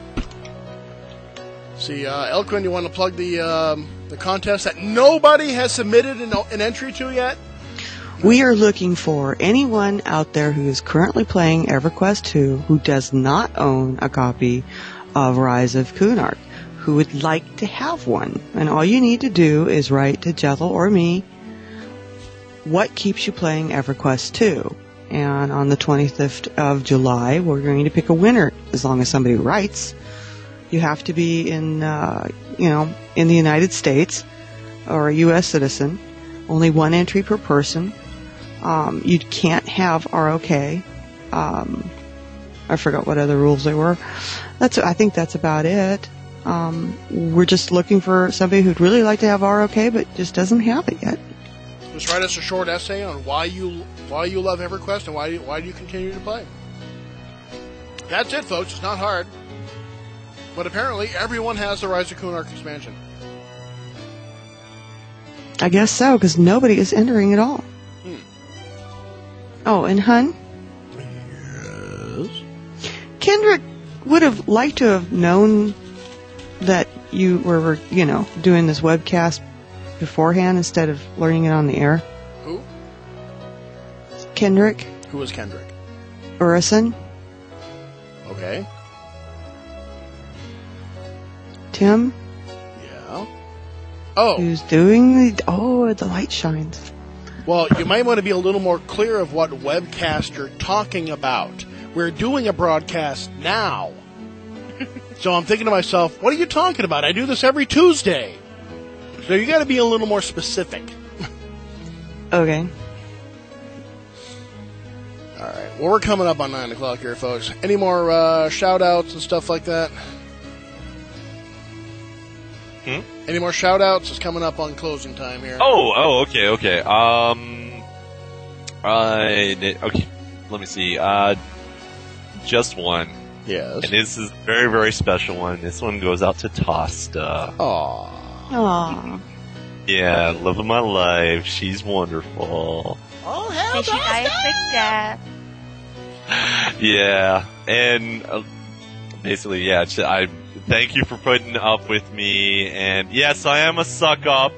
see, uh, Elquin, you want to plug the um, the contest that nobody has submitted an, an entry to yet? We are looking for anyone out there who is currently playing EverQuest two who does not own a copy of Rise of Kunark, who would like to have one. And all you need to do is write to Jethel or me, what keeps you playing EverQuest two? And on the twenty-fifth of July, we're going to pick a winner, as long as somebody writes. You have to be in, uh, you know, in the United States or a U S citizen. Only one entry per person. Um, you can't have R O K. Um, I forgot what other rules there were. That's, I think that's about it. Um, we're just looking for somebody who'd really like to have R O K, but just doesn't have it yet. Just write us a short essay on why you why you love EverQuest and why you, why do you continue to play. That's it, folks. It's not hard. But apparently, everyone has the Rise of Kunark expansion. I guess so, because nobody is entering at all. Hmm. Oh, and Hun? Yes. Kendrick would have liked to have known that you were, you know, doing this webcast beforehand instead of learning it on the air. Who? Kendrick Who was Kendrick? Urison. Okay. Tim, Yeah. Oh, who's doing the... Oh, the light shines. well, you might want to be a little more clear of what webcast you're talking about. We're doing a broadcast now. So I'm thinking to myself, what are you talking about? I do this every Tuesday. So you got to be a little more specific. Okay. All right. Well, we're coming up on nine o'clock here, folks. Any more uh, shout-outs and stuff like that? Hmm? Any more shout-outs? It's coming up on closing time here. Oh, oh, okay, okay. Um, I okay. Let me see. Uh, just one. Yes. And this is a very, very special one. This one goes out to Tosta. Aww. Aww. Yeah, love of my life. She's wonderful. Oh, hell, Did she die a quick death? Yeah, and uh, basically, yeah. sh- I thank you for putting up with me. And yes, I am a suck up.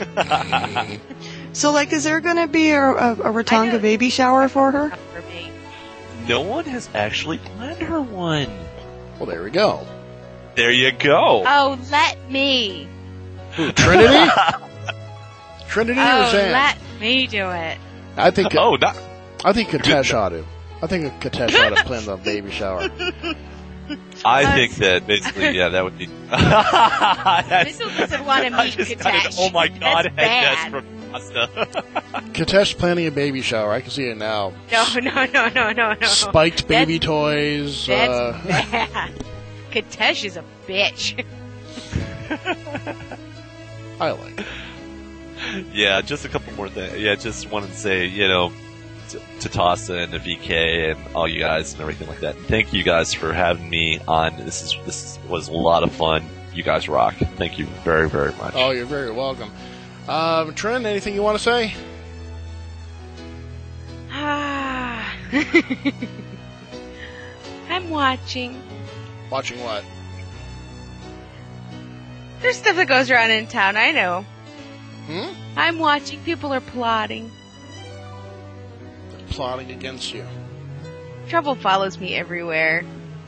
So, like, is there going to be a, a, a I know. Ratonga baby shower for her? For me. No one has actually planned her one. Well, there we go. There you go. Oh, let me. Who, Trinity? Trinity or Oh, Zan? let me do it. I think. Oh, not. I think Katesh ought to. I think Katesh ought to plan the baby shower. I Uh, think that basically, yeah, that would be. That's- Mitchell doesn't want to I meet just got an, Katesh. oh my god, That's head bad. from Costa. Katesh planning a baby shower. I can see it now. No, no, no, no, no, no. Spiked baby That's- toys. That's uh, bad. Katesh is a bitch. I like it. Yeah, just a couple more things. Yeah, just wanted to say, you know, to, to Tossa and to V K and all you guys and everything like that. Thank you guys for having me on. This is this was a lot of fun. You guys rock. Thank you very, very much. Oh, you're very welcome. Um, Trin, anything you want to say? Ah. I'm watching. Watching what? There's stuff that goes around in town, I know. Hmm? I'm watching. People are plotting. Plotting against you. Trouble follows me everywhere.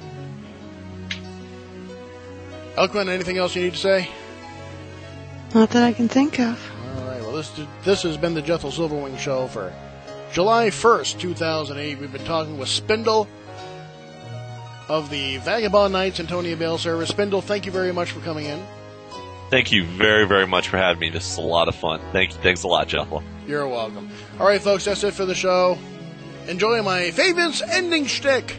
Elquin, anything else you need to say? Not that I can think of. All right. Well, this this has been the Jethel Silverwing Show for July first, two thousand eight. We've been talking with Spindle of the Vagabond Knights Antonia Bail Service. Spindle, thank you very much for coming in. Thank you very, very much for having me. This is a lot of fun. Thank you. Thanks a lot, Jethel. You're welcome. All right, folks, that's it for the show. Enjoy my famous ending shtick.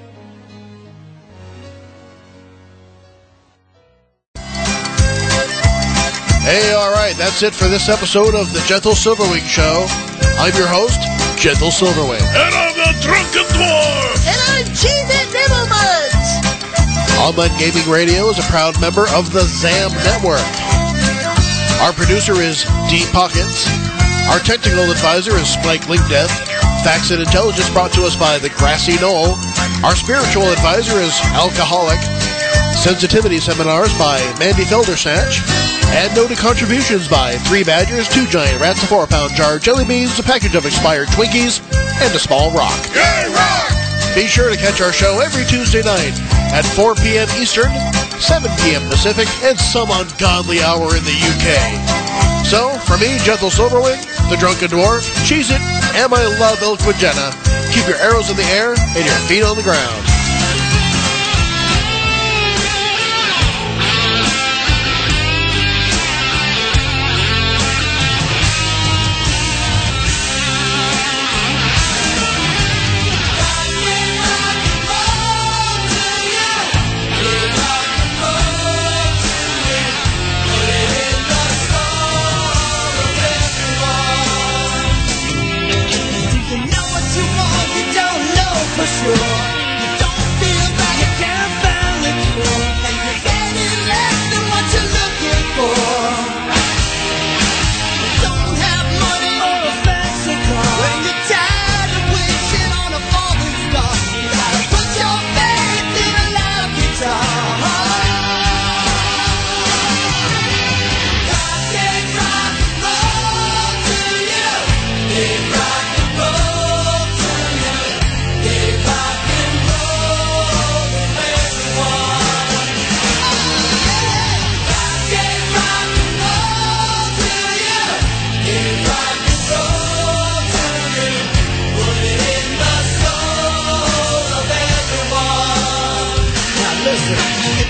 Hey, all right, that's it for this episode of the Jethel Silverwing Show. I'm your host, Jethel Silverwing. And I'm the Drunken Dwarf! And I'm Cheese and Nibble Muds. Online Gaming Radio is a proud member of the ZAM Network. Our producer is D Pockets. Our technical advisor is Spike Linkdeath. Facts and Intelligence brought to us by the Grassy Knoll. Our spiritual advisor is Alcoholic. Sensitivity seminars by Mandy Feldersnatch. And noted contributions by Three Badgers, Two Giant Rats, a four-pound jar of jelly beans, a package of expired Twinkies, and a small rock. Yay, rock! Be sure to catch our show every Tuesday night at four p.m. Eastern, seven p.m. Pacific, and some ungodly hour in the U K. So, for me, Jethel Silverwing, the Drunken Dwarf, Cheez-It, and my love, Elkwood Jenna, keep your arrows in the air and your feet on the ground. You know what you want, you don't know for sure. You don't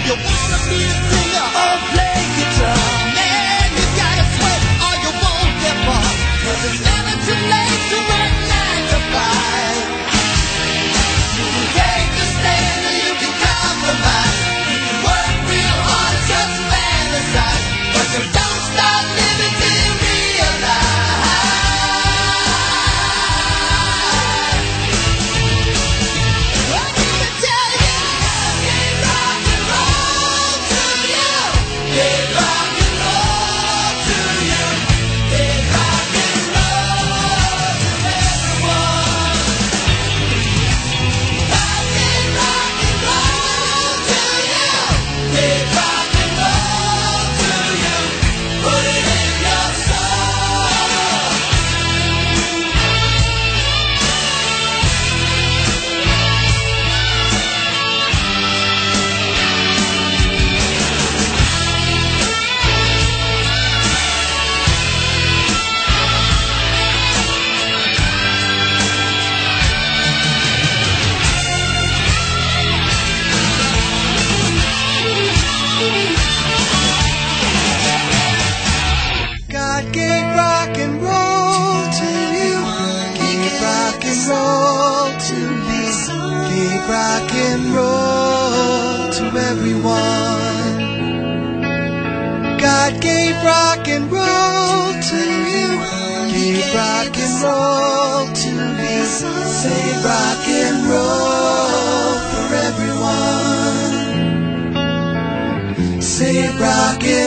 you wanna be a singer or play guitar? Man, you gotta sweat or you won't get far. 'Cause it's never too late to work nine to five. You can take a stand or you can compromise. You can work real hard, just fantasize. But you don't start living till you realize. I need to tell you, gay rock and roll to you. Gay rock and roll to you. Gay rock and roll to everyone. Gay rock and roll to you. Gay rock and roll to you. Put it in your soul. God gave rock and roll to you. Gave rock and roll to me. Gave rock and roll to everyone. God gave rock and roll to you. Gave rock and roll to me. Say rock and roll for everyone. Say rock and